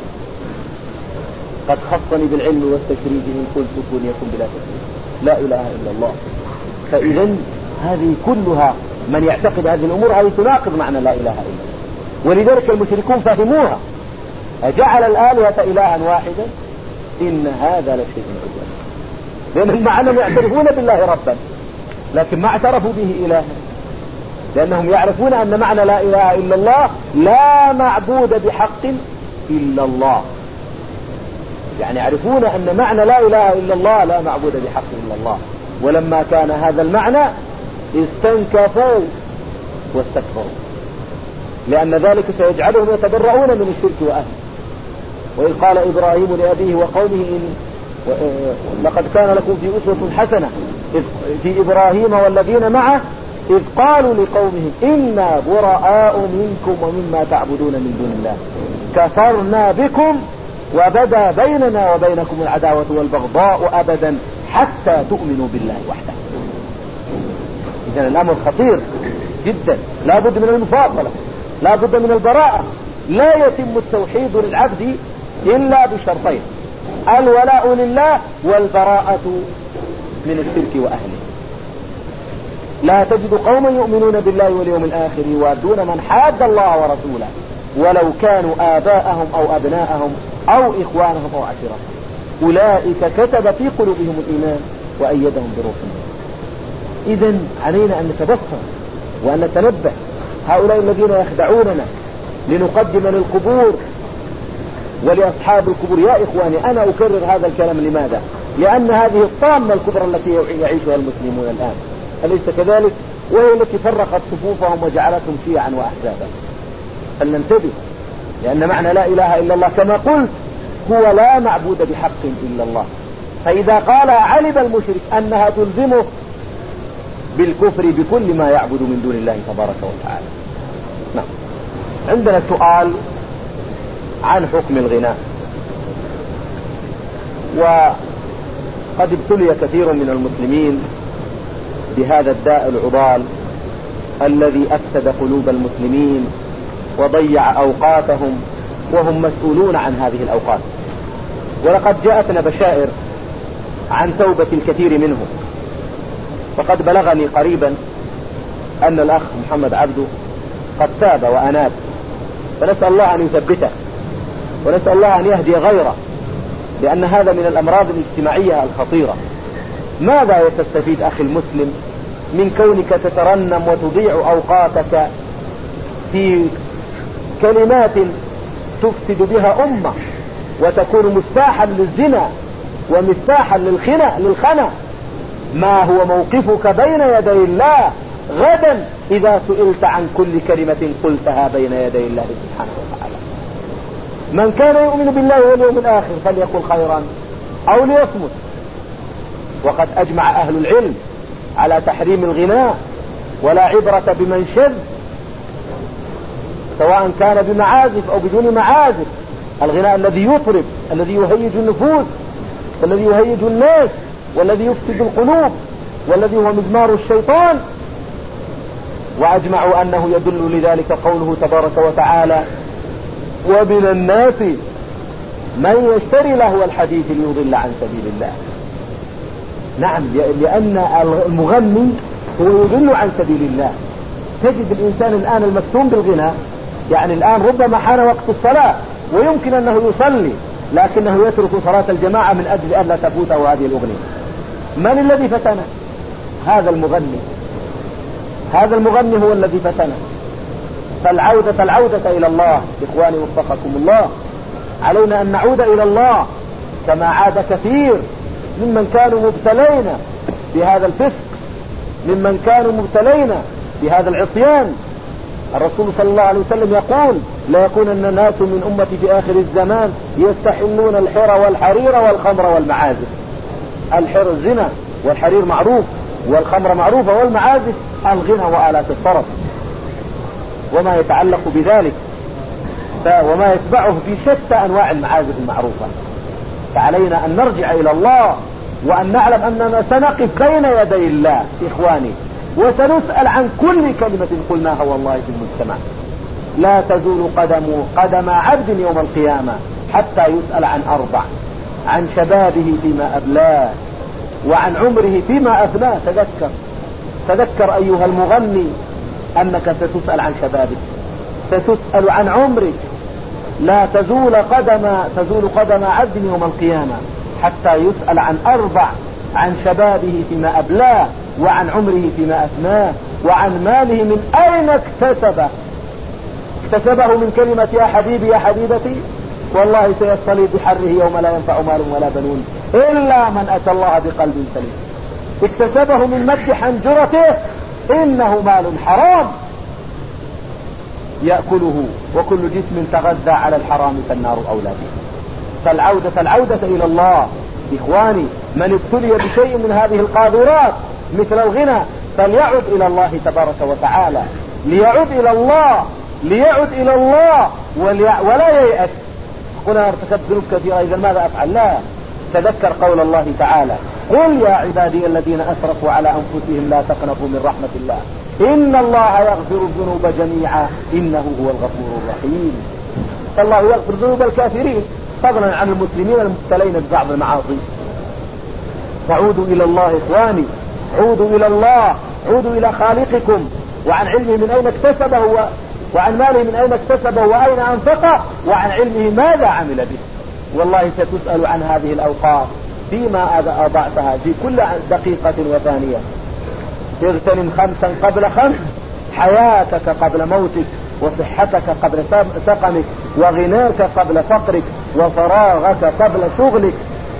Speaker 1: قد خصني بالعلم والتشريف إن قلت كن يكن بلا تشريف. لا إله إلا الله. فإذا هذه كلها من يعتقد هذه الأمور هذه تناقض معنى لا إله إلا الله. ولذلك المشركون فهموها، أجعل الآلهة إلها واحدا إن هذا لشيء عجاب. لأنهم مع أنهم يعترفون بالله ربا لكن ما اعترفوا به إلها، لأنهم يعرفون أن معنى لا إله إلا الله لا معبود بحق إلا الله. يعني يعرفون أن معنى لا إله إلا الله لا معبود بحق إلا الله. ولما كان هذا المعنى استنكفوا واستكبروا، لأن ذلك سيجعلهم يتبرؤون من الشرك وأهله. وإذ قال إبراهيم لأبيه وقومه إن لقد كان لكم في أسوة حسنة في إبراهيم والذين معه إذ قالوا لقومهم إنا براء منكم ومما تعبدون من دون الله كفرنا بكم وبدا بيننا وبينكم العداوة والبغضاء أبدا حتى تؤمنوا بالله وحده. إذن الأمر خطير جدا، لا بد من المفاضلة، لا بد من البراءة. لا يتم التوحيد للعبد إلا بشرطين: الولاء لله والبراءة من الشرك وأهله. لا تجد قوما يؤمنون بالله واليوم الآخر يوادون من حاد الله ورسوله ولو كانوا آباءهم أو أبناءهم أو إخوانهم أو عشيرتهم، أولئك كتب في قلوبهم الإيمان وأيدهم بروح منه. إذن علينا أن نتبصر وأن نتنبه. هؤلاء الذين يخدعوننا لنقدم للقبور ولأصحاب القبور، يا إخواني أنا أكرر هذا الكلام لماذا؟ لأن هذه الطامة الكبرى التي يعيشها المسلمون الآن، أليس كذلك؟ وهي التي فرقت صفوفهم وجعلتهم شيعا وأحزابا. فلننتبه، لأن معنى لا إله إلا الله كما قلت هو لا معبود بحق إلا الله. فإذا قال علم المشرك أنها تلزمه بالكفر بكل ما يعبد من دون الله تبارك وتعالى. نعم. عندنا سؤال عن حكم الغناء. وقد ابتلي كثير من المسلمين بهذا الداء العضال الذي أفسد قلوب المسلمين وضيع أوقاتهم وهم مسؤولون عن هذه الأوقات. ولقد جاءتنا بشائر عن توبة الكثير منهم، فقد بلغني قريبا أن الأخ محمد عبده قد تاب وأناب، فنسأل الله أن يثبته ونسأل الله أن يهدي غيره، لأن هذا من الأمراض الاجتماعية الخطيرة. ماذا تستفيد أخي المسلم من كونك تترنم وتضيع أوقاتك في كلمات تفسد بها أمة وتكون مفتاحا للزنا ومفتاحا للخنا للخنا؟ ما هو موقفك بين يدي الله غدا إذا سئلت عن كل كلمة قلتها بين يدي الله سبحانه وتعالى؟ من كان يؤمن بالله واليوم الآخر فليقل خيرا أو ليصمت. وقد أجمع أهل العلم على تحريم الغناء، ولا عبرة بمن شذ، سواء كان بمعازف أو بدون معازف. الغناء الذي يطرب، الذي يهيج النفوس، والذي يهيج الناس، والذي يفسد القلوب، والذي هو مزمار الشيطان. وأجمعوا أنه يدل لذلك قوله تبارك وتعالى: ومن الناس من يشتري لهو الحديث ليضل عن سبيل الله. نعم، لأن المغني هو يضل عن سبيل الله. تجد الإنسان الآن المفتون بالغناء، يعني الآن ربما حان وقت الصلاة ويمكن أنه يصلي، لكنه يترك صلاة الجماعة من أجل أن لا تفوته هذه الأغنية. من الذي فتنه؟ هذا المغني. هذا المغني هو الذي فتنه. فالعودة العودة إلى الله. إخواني وفقكم الله، علينا أن نعود إلى الله كما عاد كثير ممن كانوا مبتلين بهذا الفسق، ممن كانوا مبتلين بهذا العصيان. الرسول صلى الله عليه وسلم يقول: لا يكونن ناس من أمتي في آخر الزمان يستحلون الحر والحرير والخمر والمعازف. الحر الزنا، والحرير معروف، والخمر معروفة، والمعازف الغنى وآلات الطرب وما يتعلق بذلك، وما يتبعه في شتى أنواع المعازف المعروفة. فعلينا أن نرجع إلى الله وأن نعلم أننا سنقف بين يدي الله إخواني، وسنسأل عن كل كلمة قلناها والله في المجتمع. لا تزول قدم قدم عبد يوم القيامة حتى يسأل عن أربع: عن شبابه فيما أبلاه، وعن عمره فيما أفناه. تذكر تذكر أيها المغني أنك ستسأل عن شبابك، ستسأل عن عمرك. لا تزول قدم تزول قدم عبد يوم القيامة حتى يسأل عن أربع: عن شبابه فيما أبلاه، وعن عمره فيما أفناه، وعن ماله من أين اكتسبه. اكتسبه من كلمة يا حبيبي يا حبيبتي، والله سيصطلي بحره يوم لا ينفع مال ولا بنون إلا من أتى الله بقلب سليم. اكتسبه من مد حنجرته، إنه مال حرام يأكله، وكل جسم تغذى على الحرام فالنار أولى به. فالعودة العودة إلى الله إخواني. من ابتلي بشيء من هذه القاذورات مثل الغنى فليعد إلى الله تبارك وتعالى، ليعد إلى الله ليعد إلى الله ولا ييأس. قلنا ارتكبت ذنوب كثيرة، إذا ماذا أفعل؟ لا، تذكر قول الله تعالى: قل يا عبادي الذين أسرفوا على أنفسهم لا تقنطوا من رحمة الله إن الله يغفر الذنوب جميعا إنه هو الغفور الرحيم. فالله يغفر ذنوب الكافرين فضلا عن المسلمين المبتلين ببعض المعاصي. فعودوا إلى الله إخواني، عودوا إلى الله، عودوا إلى خالقكم، وعن علمه من أين اكتسبه، وعن ماله من أين اكتسبه وأين أنفقه، وعن علمه ماذا عمل به. والله ستسأل عن هذه الأوقات فيما أضعتها في كل دقيقة وثانية. اغتنم خمسا قبل خمس، حياتك قبل موتك، وصحتك قبل سقمك، وغناك قبل فقرك، وفراغك قبل شغلك،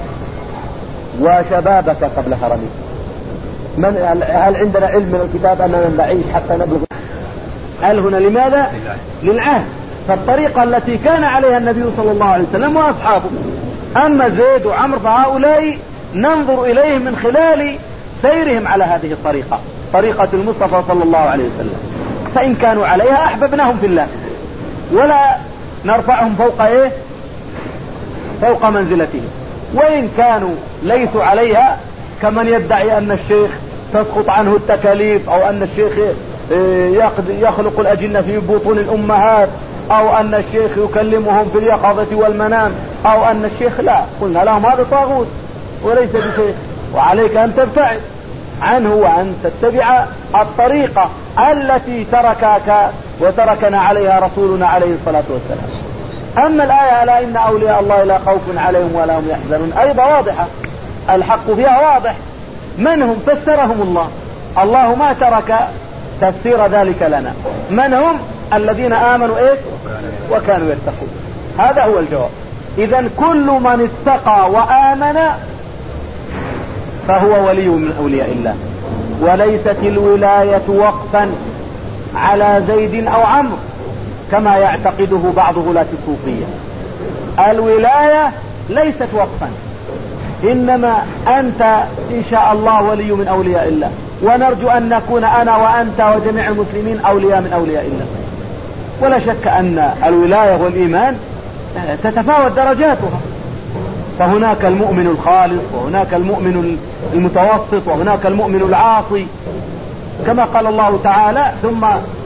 Speaker 1: وشبابك قبل هرمك. من هل عندنا علم من الكتاب أننا نعيش حتى نبلغ؟ هل هنا لماذا؟ للعهد. فالطريقة التي كان عليها النبي صلى الله عليه وسلم وأصحابه. أما زيد وعمر فهؤلاء ننظر إليهم من خلال سيرهم على هذه الطريقة، طريقة المصطفى صلى الله عليه وسلم. فإن كانوا عليها أحببناهم في الله، ولا نرفعهم فوق إيه؟ فوق منزلتهم. وإن كانوا ليسوا عليها، كمن يدعي أن الشيخ تسقط عنه التكاليف، أو أن الشيخ يخلق الأجنة في بطون الأمهات، أو أن الشيخ يكلمهم في اليقظة والمنام، أو أن الشيخ لا، قلنا لهم هذا طاغوت وليس بشيخ، وعليك أن تبتعد عنه وأن تتبع الطريقة التي تركك وتركنا عليها رسولنا عليه الصلاة والسلام. أما الآية ألا إن أولياء الله لا خوف عليهم ولا هم يحزنون أيضا واضحة، الحق فيها واضح. من هم؟ فسرهم الله. الله ما ترك تفسير ذلك لنا. من هم؟ الذين آمنوا إيه؟ وكانوا يتقون. هذا هو الجواب. إذن كل من اتقى وآمن فهو ولي من أولياء الله. وليست الولاية وقفا على زيد أو عمرو كما يعتقده بعض غلاة الصوفية. الولاية ليست وقفا، إنما أنت إن شاء الله ولي من أولياء الله، ونرجو أن نكون أنا وأنت وجميع المسلمين أولياء من أولياء الله. ولا شك أن الولاية والإيمان تتفاوت درجاتها، فهناك المؤمن الخالص، وهناك المؤمن المتوسط، وهناك المؤمن العاصي، كما قال الله تعالى: ثم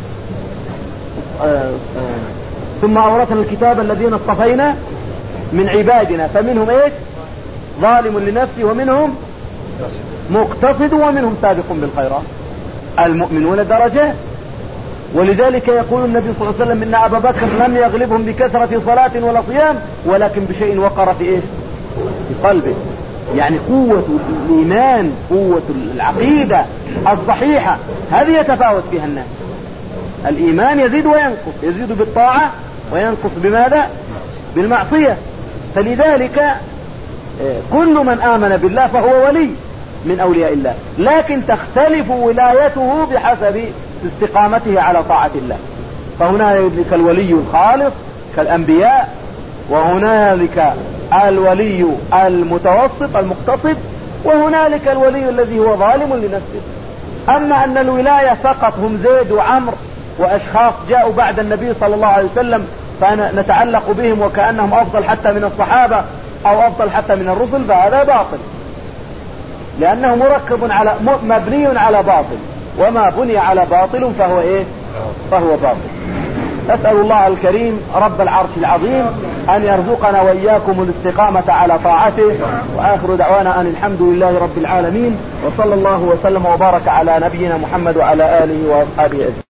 Speaker 1: ثم أورثنا الكتاب الذين اصطفينا من عبادنا فمنهم ايش؟ ظالم لنفسه، ومنهم مقتصد، ومنهم سابق بالخيرات. المؤمنون درجات. ولذلك يقول النبي صلى الله عليه وسلم: إن أبا بكر لم يغلبهم بكثرة صلاة ولا صيام، ولكن بشيء وقر في ايش؟ في قلبه. يعني قوة الإيمان، قوة العقيدة الصحيحة، هذه يتفاوت فيها الناس. الإيمان يزيد وينقص، يزيد بالطاعة وينقص بماذا؟ بالمعصية. فلذلك كل من آمن بالله فهو ولي من أولياء الله، لكن تختلف ولايته بحسب استقامته على طاعة الله. فهنالك الولي الخالص كالأنبياء، وهنالك الولي المتوسط المقتصد، وهنالك الولي الذي هو ظالم لنفسه. أما أن الولاية فقط هم زيد وعمر وأشخاص جاءوا بعد النبي صلى الله عليه وسلم فنتعلق بهم وكأنهم أفضل حتى من الصحابة أو أفضل حتى من الرسل، فهذا باطل، لأنه مركب على مبني على باطل، وما بني على باطل فهو إيه؟ فهو باطل. أسأل الله الكريم رب العرش العظيم أن يرزقنا وإياكم الاستقامة على طاعته. وآخر دعوانا أن الحمد لله رب العالمين، وصلى الله وسلم وبارك على نبينا محمد وعلى آله وأصحابه أجمعين.